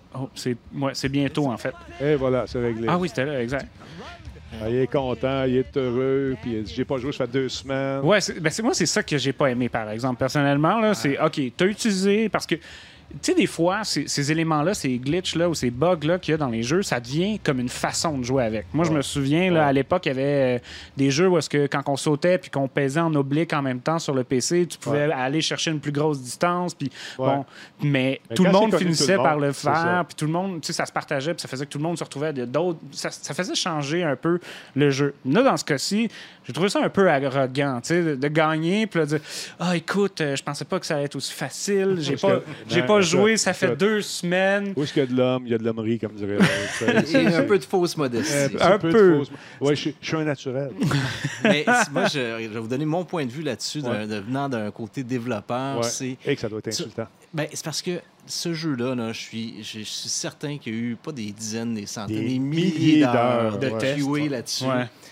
c'est bientôt, en fait. Et voilà, c'est réglé. Ah oui, c'était là, exact. Il est content, il est heureux, puis il dit, j'ai pas joué, ça fait 2 semaines. Ouais, moi, c'est ça que j'ai pas aimé, par exemple. Personnellement, là, c'est OK, t'as utilisé parce que. Tu sais, des fois, ces éléments-là, ces glitches-là ou ces bugs-là qu'il y a dans les jeux, ça devient comme une façon de jouer avec. Moi, je me souviens, là, à l'époque, il y avait des jeux où est-ce que quand on sautait puis qu'on pesait en oblique en même temps sur le PC, tu pouvais aller chercher une plus grosse distance. Puis bon, mais tout le monde finissait par le faire. Puis tout le monde, tu sais, ça se partageait. Puis ça faisait que tout le monde se retrouvait d'autres. Ça faisait changer un peu le jeu. Là, dans ce cas-ci, j'ai trouvé ça un peu arrogant, tu sais, de gagner puis de dire écoute, je pensais pas que ça allait être aussi facile. J'ai pas joué, ça fait 2 semaines. Où est-ce qu'il y a de l'homme? Il y a de l'hommerie, comme dirait Il y a un peu de fausse modestie. Un peu. Oui, je suis un naturel. Mais moi, je vais vous donner mon point de vue là-dessus, venant d'un côté développeur. Et que ça doit être insultant. C'est parce que ce jeu-là, je suis certain qu'il y a eu pas des dizaines, des centaines, des milliers d'heures de QA là-dessus.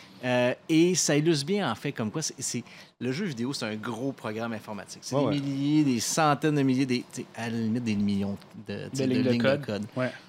Et ça illustre bien, en fait, comme quoi le jeu vidéo, c'est un gros programme informatique. C'est des milliers, des centaines de milliers, à la limite des millions de lignes de code.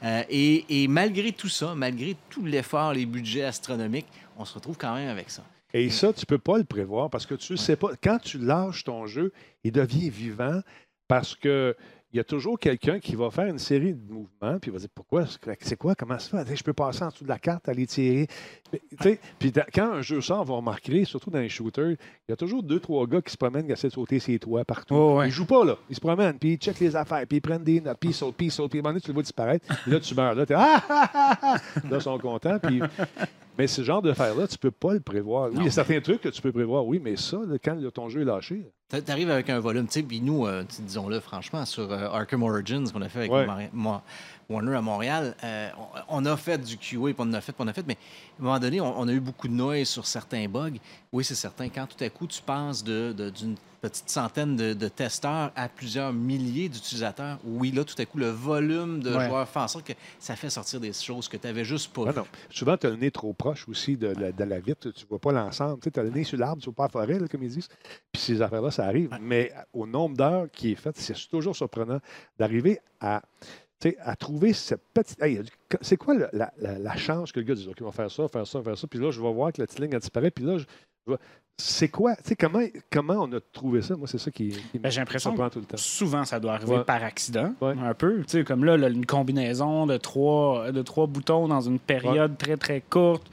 Et malgré tout ça, malgré tout l'effort, les budgets astronomiques, on se retrouve quand même avec ça. Et ça, tu ne peux pas le prévoir parce que tu ne sais pas. Quand tu lâches ton jeu, il devient vivant parce que il y a toujours quelqu'un qui va faire une série de mouvements, puis il va dire pourquoi, c'est quoi, comment ça fait? Je peux passer en dessous de la carte, aller tirer. Puis quand un jeu sort, on va remarquer, surtout dans les shooters, il y a toujours 2-3 gars qui se promènent, qui essaient de sauter ses toits partout. Ils ne jouent pas, là. Ils se promènent, puis ils checkent les affaires, puis ils prennent des notes, puis ils sautent, puis à un moment donné, tu le vois disparaître. Et là, tu meurs. Là, tu es Là, ils sont contents. Puis... Mais ce genre d'affaires-là, tu ne peux pas le prévoir. Oui, il y a certains trucs que tu peux prévoir, oui, mais ça, quand ton jeu est lâché. Tu arrives avec un volume, tu sais, puis nous, disons-le franchement, sur Arkham Origins qu'on a fait avec Warner à Montréal, on a fait du QA, puis on a fait, mais à un moment donné, on a eu beaucoup de noise sur certains bugs. Oui, c'est certain, quand tout à coup, tu passes d'une petite centaine de testeurs à plusieurs milliers d'utilisateurs, oui, là, tout à coup, le volume de joueurs fait en sorte que ça fait sortir des choses que tu n'avais juste pas vues. Non. Souvent, tu as le nez trop proche aussi de la vitre, tu ne vois pas l'ensemble. Tu as le nez sur l'arbre, tu ne vois pas la forêt, là, comme ils disent. Puis ces affaires-là, ça arrive. Mais au nombre d'heures qui est fait, c'est toujours surprenant d'arriver à trouver cette petite... Hey, c'est quoi la chance que le gars dise, OK, on va faire ça. Puis là, je vais voir que la petite ligne, elle disparaît. Puis là, c'est quoi? Comment on a trouvé ça? Moi, c'est ça qui j'ai l'impression me tout le temps. Souvent, ça doit arriver par accident, un peu. Comme là, une combinaison de trois boutons dans une période très, très courte.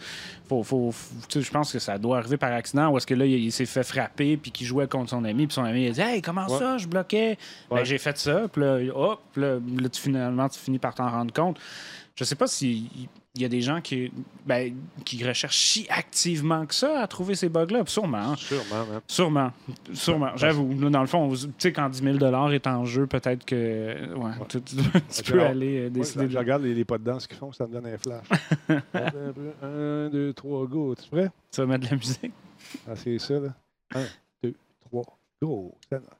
Je pense que ça doit arriver par accident. Ou est-ce que là, il s'est fait frapper puis qu'il jouait contre son ami. Puis son ami, il a dit « Hey, comment ça? Je bloquais. » J'ai fait ça. Puis là, tu finis par t'en rendre compte. Je sais pas si... il y a des gens qui recherchent si activement que ça à trouver ces bugs-là. Sûrement. Sûrement, man. Sûrement. J'avoue. Là, dans le fond, tu sais, quand 10 000 est en jeu, peut-être que tu peux aller décider. Je regarde les pas de danse qu'ils font, ça me donne un flash. 1, 2, 3, go. Tu es prêt? Tu vas mettre de la musique? Ah, c'est ça, là. 1, 2, 3, go.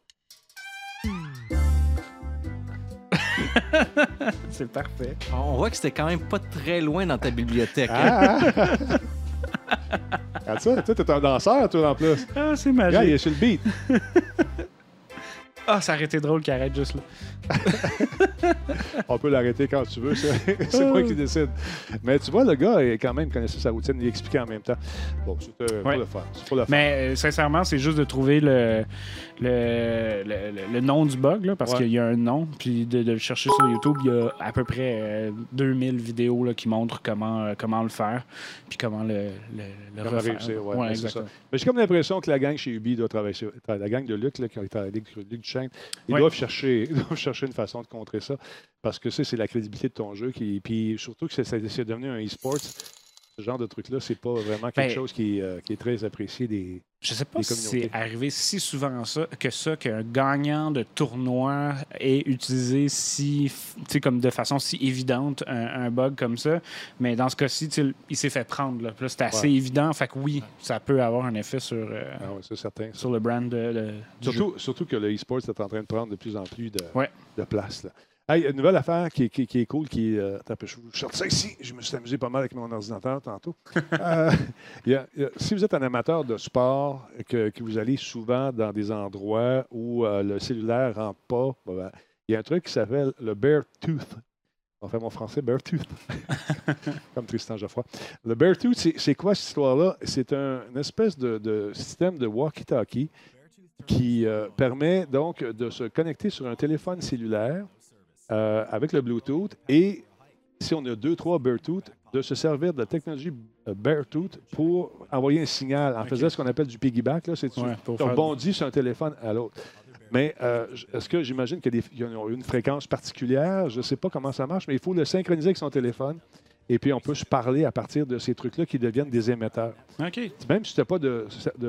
C'est parfait. On voit que c'était quand même pas très loin dans ta bibliothèque. Regarde ça, toi, t'es un danseur, toi, en plus. Ah, c'est Regarde, il magique. est sur le beat. Ah, ça aurait été drôle qu'il arrête juste là. On peut l'arrêter quand tu veux, c'est moi qui décide. Mais tu vois, le gars, il quand même connaissait sa routine, il expliquait en même temps. Bon, c'était pour le faire. C'est pour le faire. Mais sincèrement, c'est juste de trouver le nom du bug, là, parce qu'il y a un nom, puis de le chercher sur YouTube. Il y a à peu près 2000 vidéos là, qui montrent comment le faire, puis comment le refaire. Réussir, Ouais, c'est ça. exactement. Mais j'ai comme l'impression que la gang chez Ubi doit travailler sur... La gang de Luc, là, qui est avec Luc Duchesne, ils doivent chercher une façon de contrer ça, parce que c'est la crédibilité de ton jeu. Puis surtout que c'est devenu un e-sport. Ce genre de truc-là, c'est pas vraiment quelque chose qui est très apprécié des... Je sais pas si c'est arrivé si souvent qu'un gagnant de tournoi ait utilisé comme de façon si évidente un bug comme ça. Mais dans ce cas-ci, il s'est fait prendre. Là. Puis là, c'était assez évident. Fait que oui, ça peut avoir un effet sur, c'est certain, sur le brand du jeu. Surtout que le e-sport est en train de prendre de plus en plus de place. Là. Hey, une nouvelle affaire qui est cool, attends, je vous sorte ça ici. Je me suis amusé pas mal avec mon ordinateur tantôt. Si vous êtes un amateur de sport, que vous allez souvent dans des endroits où le cellulaire ne rentre pas, il y a un truc qui s'appelle le Bear Tooth. On fait mon français, Bear Tooth. Comme Tristan Geoffroy. Le Bear Tooth, c'est quoi cette histoire-là? C'est une espèce de système de walkie-talkie qui permet donc de se connecter sur un téléphone cellulaire avec le Bluetooth, et si on a 2-3 Beartooth, de se servir de la technologie Beartooth pour envoyer un signal en faisant ce qu'on appelle du piggyback. Là, c'est tu rebondis sur un téléphone à l'autre. Mais est-ce que j'imagine qu'il y a une fréquence particulière? Je ne sais pas comment ça marche, mais il faut le synchroniser avec son téléphone. Et puis, on peut se parler à partir de ces trucs-là qui deviennent des émetteurs. OK. Même si tu n'as pas de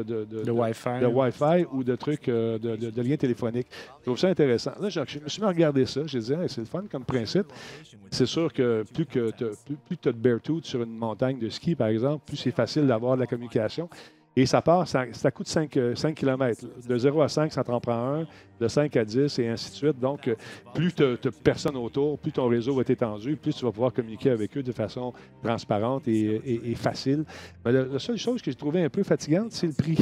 Wi-Fi ou de trucs de liens téléphoniques. Je trouve ça intéressant. Là, je me suis mis à regarder ça. J'ai dit, c'est le fun comme principe. C'est sûr que plus tu as de Beartooth sur une montagne de ski, par exemple, plus c'est facile d'avoir de la communication. Et ça coûte 5 km. De 0 à 5, ça t'en prend un. De 5 à 10, et ainsi de suite. Donc, plus tu n'as personne autour, plus ton réseau va être étendu, plus tu vas pouvoir communiquer avec eux de façon transparente et facile. Mais la seule chose que j'ai trouvée un peu fatigante, c'est le prix.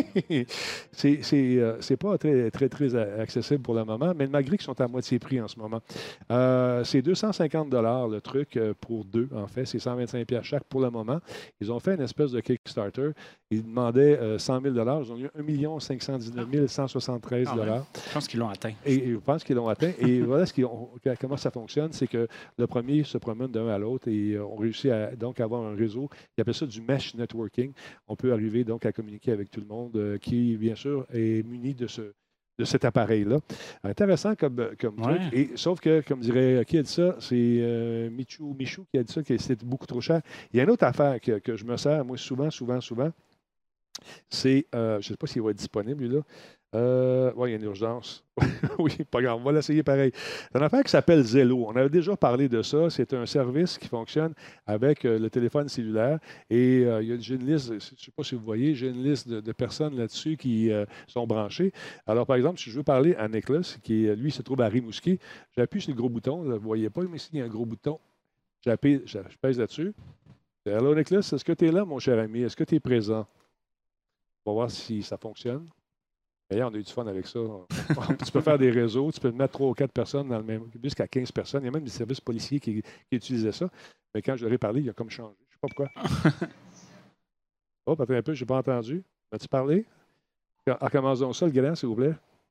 C'est pas très, très, très accessible pour le moment, mais malgré qu'ils sont à moitié prix en ce moment. C'est 250 $, le truc, pour deux, en fait. C'est 125 $ chaque pour le moment. Ils ont fait une espèce de Kickstarter. Ils demandaient 100 000 $. Ils ont eu 1 519 173 $. Je pense qu'ils l'ont atteint. Et je pense qu'ils l'ont atteint. Et voilà comment ça fonctionne, c'est que le premier se promène d'un à l'autre et on réussit à donc avoir un réseau. Ils appellent ça du mesh networking. On peut arriver donc à communiquer avec tout le monde qui, bien sûr, est muni de cet appareil-là. Intéressant comme truc. Et, sauf que, comme dirait, qui a dit ça? C'est Michou qui a dit ça, que c'était beaucoup trop cher. Il y a une autre affaire que je me sers, moi, souvent. C'est, je ne sais pas s'il va être disponible, lui, là. Oui, il y a une urgence. Oui, pas grave, on va l'essayer pareil. C'est une affaire qui s'appelle Zello. On avait déjà parlé de ça. C'est un service qui fonctionne avec le téléphone cellulaire. Et j'ai une liste, je ne sais pas si vous voyez, j'ai une liste de personnes là-dessus qui sont branchées. Alors, par exemple, si je veux parler à Nicholas, qui, lui, se trouve à Rimouski, j'appuie sur le gros bouton. Là, vous ne voyez pas, mais ici, il y a un gros bouton. Je pèse là-dessus. Hello, Nicholas, est-ce que tu es là, mon cher ami? Est-ce que tu es présent? On va voir si ça fonctionne. D'ailleurs, on a eu du fun avec ça. Tu peux faire des réseaux, tu peux mettre 3 ou 4 personnes dans le même, jusqu'à 15 personnes. Il y a même des services policiers qui utilisaient ça. Mais quand je leur ai parlé, il a comme changé. Je ne sais pas pourquoi. Oh, attends un peu, je n'ai pas entendu. M'as-tu parlé? Recommençons ça, le grand, s'il vous plaît.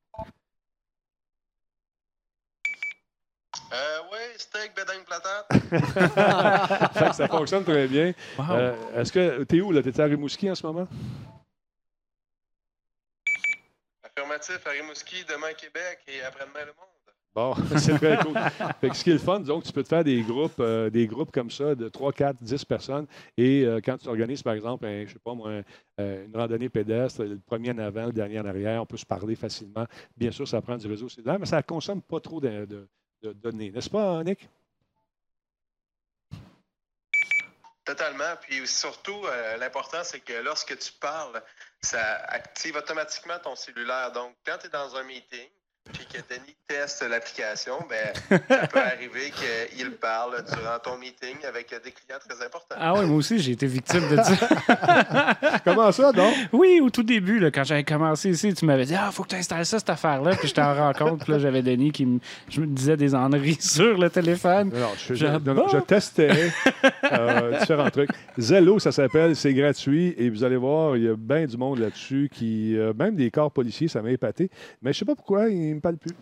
Oui, steak, bédin, platate. Ça fonctionne très bien. Wow. Est-ce que tu es où, là? Tu es à Rimouski en ce moment? Affirmatif, à Rimouski, demain Québec et après-demain le monde. Bon, c'est très cool. Fait que ce qui est le fun, donc, tu peux te faire des groupes comme ça de 3, 4, 10 personnes. Et quand tu organises, par exemple, je sais pas moi, une randonnée pédestre, le premier en avant, le dernier en arrière, on peut se parler facilement. Bien sûr, ça prend du réseau cellulaire, mais ça ne consomme pas trop de données. N'est-ce pas, Nick? Totalement. Puis surtout, l'important, c'est que lorsque tu parles, ça active automatiquement ton cellulaire. Donc, quand tu es dans un meeting, puis que Denis teste l'application, ben, ça peut arriver qu'il parle durant ton meeting avec des clients très importants. Ah oui, moi aussi, j'ai été victime de ça. Comment ça, donc? Oui, au tout début, là, quand j'avais commencé ici, tu m'avais dit « Ah, faut que tu installes ça, cette affaire-là. » Puis j'étais en rencontre, puis là, j'avais Denis je me disais des enneries sur le téléphone. Non, je testais différents trucs. Zello, ça s'appelle, c'est gratuit, et vous allez voir, il y a bien du monde là-dessus, même des corps policiers, ça m'a épaté. Mais je sais pas pourquoi, ils me parlent plus.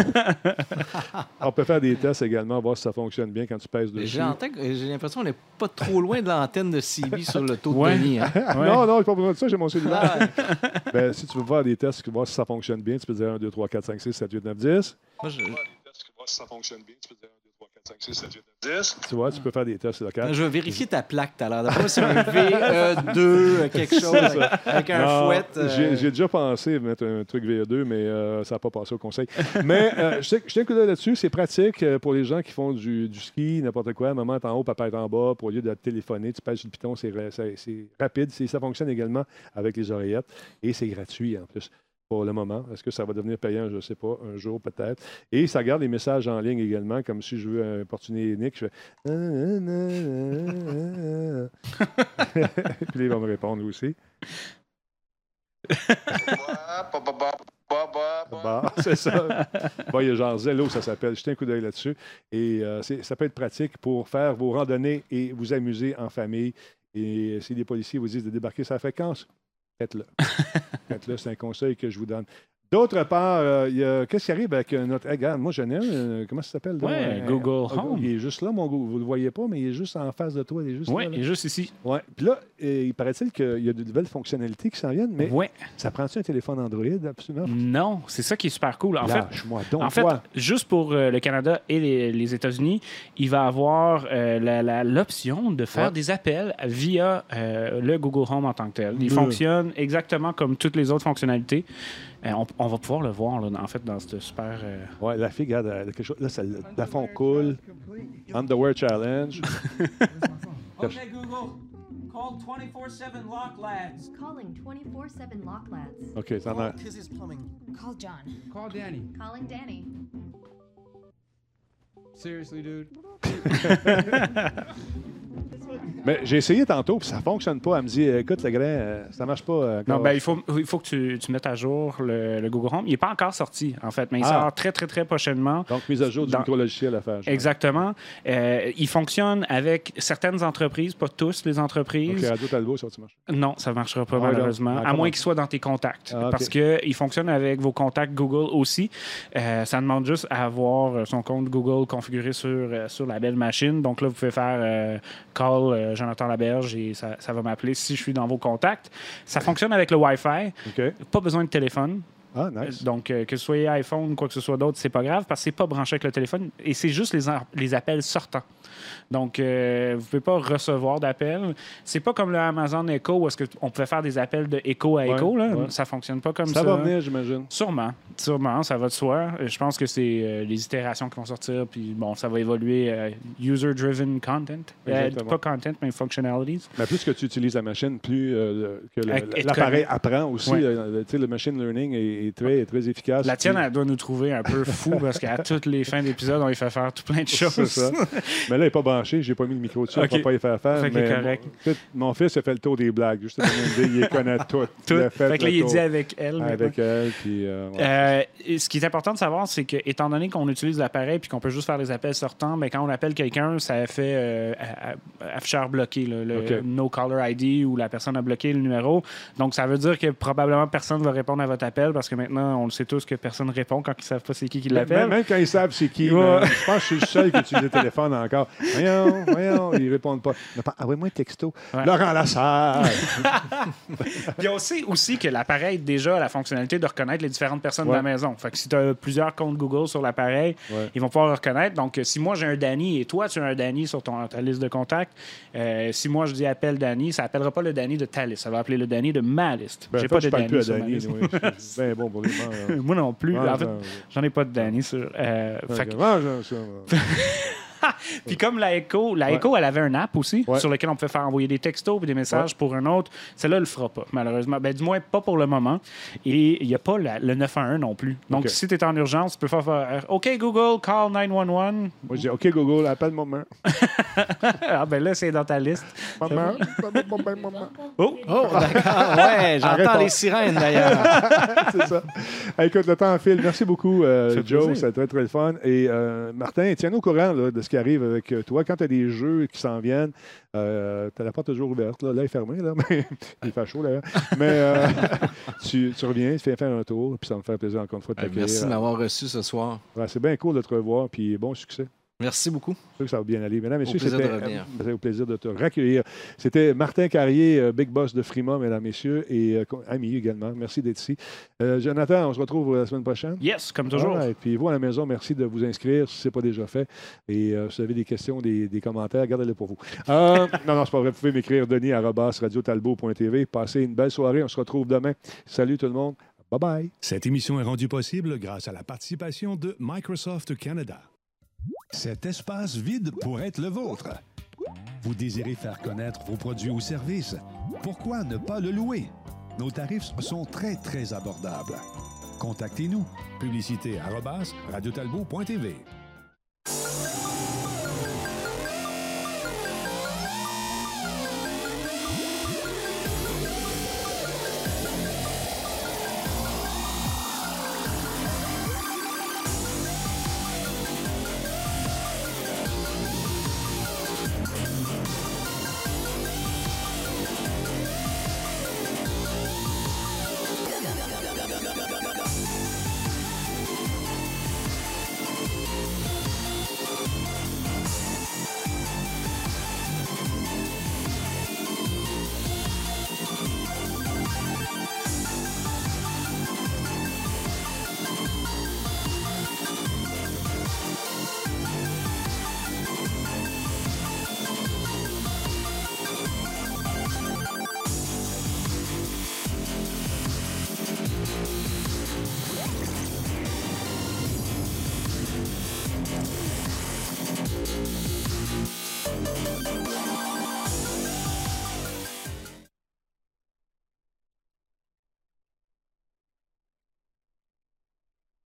On peut faire des tests également, voir si ça fonctionne bien quand tu pèses dessus. J'ai l'impression qu'on n'est pas trop loin de l'antenne de CB sur le taux de Denis. Hein? Ouais. Non, pas besoin de ça, j'ai mon cellulaire. Ben, si tu veux voir des tests, voir si ça fonctionne bien, tu peux dire 1, 2, 3, 4, 5, 6, 7, 8, 9, 10. Moi, Voir si ça fonctionne bien, tu peux dire 1, 2, 3, 4, 5, 6, 7, 8, 9, 10. Tu vois, tu peux faire des tests locaux. Je vais vérifier ta plaque tout à l'heure. D'après moi, c'est un VE2, quelque chose, avec un fouet. J'ai déjà pensé mettre un truc VE2, mais ça n'a pas passé au conseil. Mais je tiens un coup d'œil là-dessus. C'est pratique pour les gens qui font du ski, n'importe quoi. Maman est en haut, papa est en bas. Pour au lieu de téléphoner, tu pèses sur le piton, c'est rapide. Ça fonctionne également avec les oreillettes. Et c'est gratuit en plus. Pour le moment. Est-ce que ça va devenir payant? Je ne sais pas. Un jour, peut-être. Et ça garde les messages en ligne également, comme si je veux importuner Nick. Je fais... Puis là, il va me répondre aussi. C'est ça. Bon, il y a genre Zello, ça s'appelle. Jetez un coup d'œil là-dessus. Et ça peut être pratique pour faire vos randonnées et vous amuser en famille. Et si les policiers vous disent de débarquer sur la fréquence, faites-le. Faites-le, c'est un conseil que je vous donne. D'autre part, qu'est-ce qui arrive avec notre... regarde, moi, j'en ai un. Comment ça s'appelle? Oui, Google Home. Il est juste là, mon Google. Vous ne le voyez pas, mais il est juste en face de toi. Oui, il est juste ici. Oui. Puis là, il paraît-il qu'il y a de nouvelles fonctionnalités qui s'en viennent, mais ça prend-tu un téléphone Android, absolument? Non, c'est ça qui est super cool. En fait, juste pour le Canada et les États-Unis, il va avoir l'option de faire des appels via le Google Home en tant que tel. Il fonctionne exactement comme toutes les autres fonctionnalités. On va pouvoir le voir, là, en fait, dans ce super... Oui, la fille, regarde, elle a quelque chose. Là, la fond coule. Underwear Challenge. OK, Google. Call 24/7 Lock Lads. Calling 24/7 Lock Lads. OK, t'en as... Call John. Call Danny. Calling Danny. Seriously, dude? Mais j'ai essayé tantôt, puis ça ne fonctionne pas. Elle me dit, écoute, le grand, ça ne marche pas. Non, ben, il faut que tu mettes à jour le Google Home. Il n'est pas encore sorti, en fait, mais il sort très, très, très prochainement. Donc, mise à jour du micro-logiciel à faire. Exactement. Il fonctionne avec certaines entreprises, pas tous les entreprises. OK, Radio Talbot, ça va-tu marcher? Non, ça ne marchera pas, malheureusement, à moins qu'il soit dans tes contacts. Parce qu'il fonctionne avec vos contacts Google aussi. Ça demande juste à avoir son compte Google configuré sur la belle machine. Donc là, vous pouvez faire call Jonathan Laberge et ça va m'appeler si je suis dans vos contacts. Ça fonctionne avec le Wi-Fi. OK. Pas besoin de téléphone. Ah, nice. Donc, que ce soit iPhone ou quoi que ce soit d'autre, c'est pas grave parce que c'est pas branché avec le téléphone et c'est juste les appels sortants. Donc, vous ne pouvez pas recevoir d'appels. C'est pas comme le Amazon Echo où est-ce qu'on pouvait faire des appels de Echo à Echo. Là. Ouais. Ça fonctionne pas comme ça. Ça va venir, j'imagine. Sûrement, ça va de soi. Je pense que c'est les itérations qui vont sortir, puis bon, ça va évoluer user-driven content. Pas content, mais functionalities. Mais plus que tu utilises la machine, plus que l'appareil apprend aussi. Ouais. Le machine learning est très efficace. La tienne, elle doit nous trouver un peu fou parce qu'à toutes les fins d'épisode, on lui fait faire tout plein de choses. C'est ça. Mais là, il n'est pas branché. J'ai pas mis le micro dessus. Okay. On ne va pas y faire faire. Fait mais correct. Mon fils a fait le tour des blagues. Juste il connaît tout. Fait que là, il est dit avec elle. Avec elle. Puis, ce qui est important de savoir, c'est que étant donné qu'on utilise l'appareil puis qu'on peut juste faire les appels sortants, mais quand on appelle quelqu'un, ça fait afficheur bloqué, le No Caller ID ou la personne a bloqué le numéro. Donc, ça veut dire que probablement personne ne va répondre à votre appel parce parce que maintenant, on le sait tous que personne répond quand ils savent pas c'est qui Même, l'appelle. même quand ils savent c'est qui, Ouais. je pense que je suis le seul qui utilise le téléphone encore. Voyons, ils répondent pas. Envoie-moi un texto. Ouais. Laurent Lassalle. Puis on sait aussi que l'appareil déjà a la fonctionnalité de reconnaître les différentes personnes de la maison. Fait que si tu as plusieurs comptes Google sur l'appareil, ils vont pouvoir le reconnaître. Donc, si moi j'ai un Danny et toi tu as un Danny sur ta liste de contacts, si moi je dis appelle Danny, ça appellera pas le Danny de ta liste. Ça va appeler le Danny de ma liste. Ben, J'ai toi, pas de je parle Danny plus à sur ma Danny. liste. C'est bien bon pour les gens. Moi non plus. Ouais, En fait, ouais. j'en ai pas de Danny sur. Fait que- Ça. Puis comme la Echo, elle avait un app aussi sur lequel on pouvait faire envoyer des textos et des messages pour un autre. Celle-là, elle le fera pas, malheureusement. Ben, du moins, pas pour le moment. Et il n'y a pas le 911 non plus. Donc, si tu es en urgence, tu peux faire OK, Google, call 911. Moi, je dis OK, Google, appelle maman. Ah, ben là, c'est dans ta liste. Maman. Oh! Oh, d'accord. Ouais, j'entends les sirènes, d'ailleurs. C'est ça. Écoute, le temps file. Merci beaucoup, fait Joe. plaisir. C'était très, très le fun. Et Martin, tiens-nous au courant là, de ce qui arrive avec toi. Quand tu as des jeux qui s'en viennent, tu as la porte toujours ouverte. Là, est fermée, là, mais il fait chaud, d'ailleurs. Mais tu reviens, tu fais faire un tour, puis ça me fait plaisir encore une fois de t'accueillir. Merci de m'avoir reçu ce soir. Ouais, c'est bien cool de te revoir, puis bon succès. Merci beaucoup. Je suis sûr que ça va bien aller. Mesdames, messieurs, plaisir de c'était revenir. au plaisir de te raccueillir. C'était Martin Carrier, Big Boss de Frima, mesdames, messieurs, et ami également. Merci d'être ici. Jonathan, on se retrouve la semaine prochaine. Yes, comme toujours. Et puis vous, à la maison, merci de vous inscrire si ce n'est pas déjà fait. Et si vous avez des questions, des commentaires, gardez-les pour vous. Non, c'est pas vrai. Vous pouvez m'écrire denis@radiotalbot.tv. Passez une belle soirée. On se retrouve demain. Salut tout le monde. Bye-bye. Cette émission est rendue possible grâce à la participation de Microsoft Canada. Cet espace vide pourrait être le vôtre. Vous désirez faire connaître vos produits ou services? Pourquoi ne pas le louer? Nos tarifs sont très, très abordables. Contactez-nous. Publicité @radiotalbot.tv.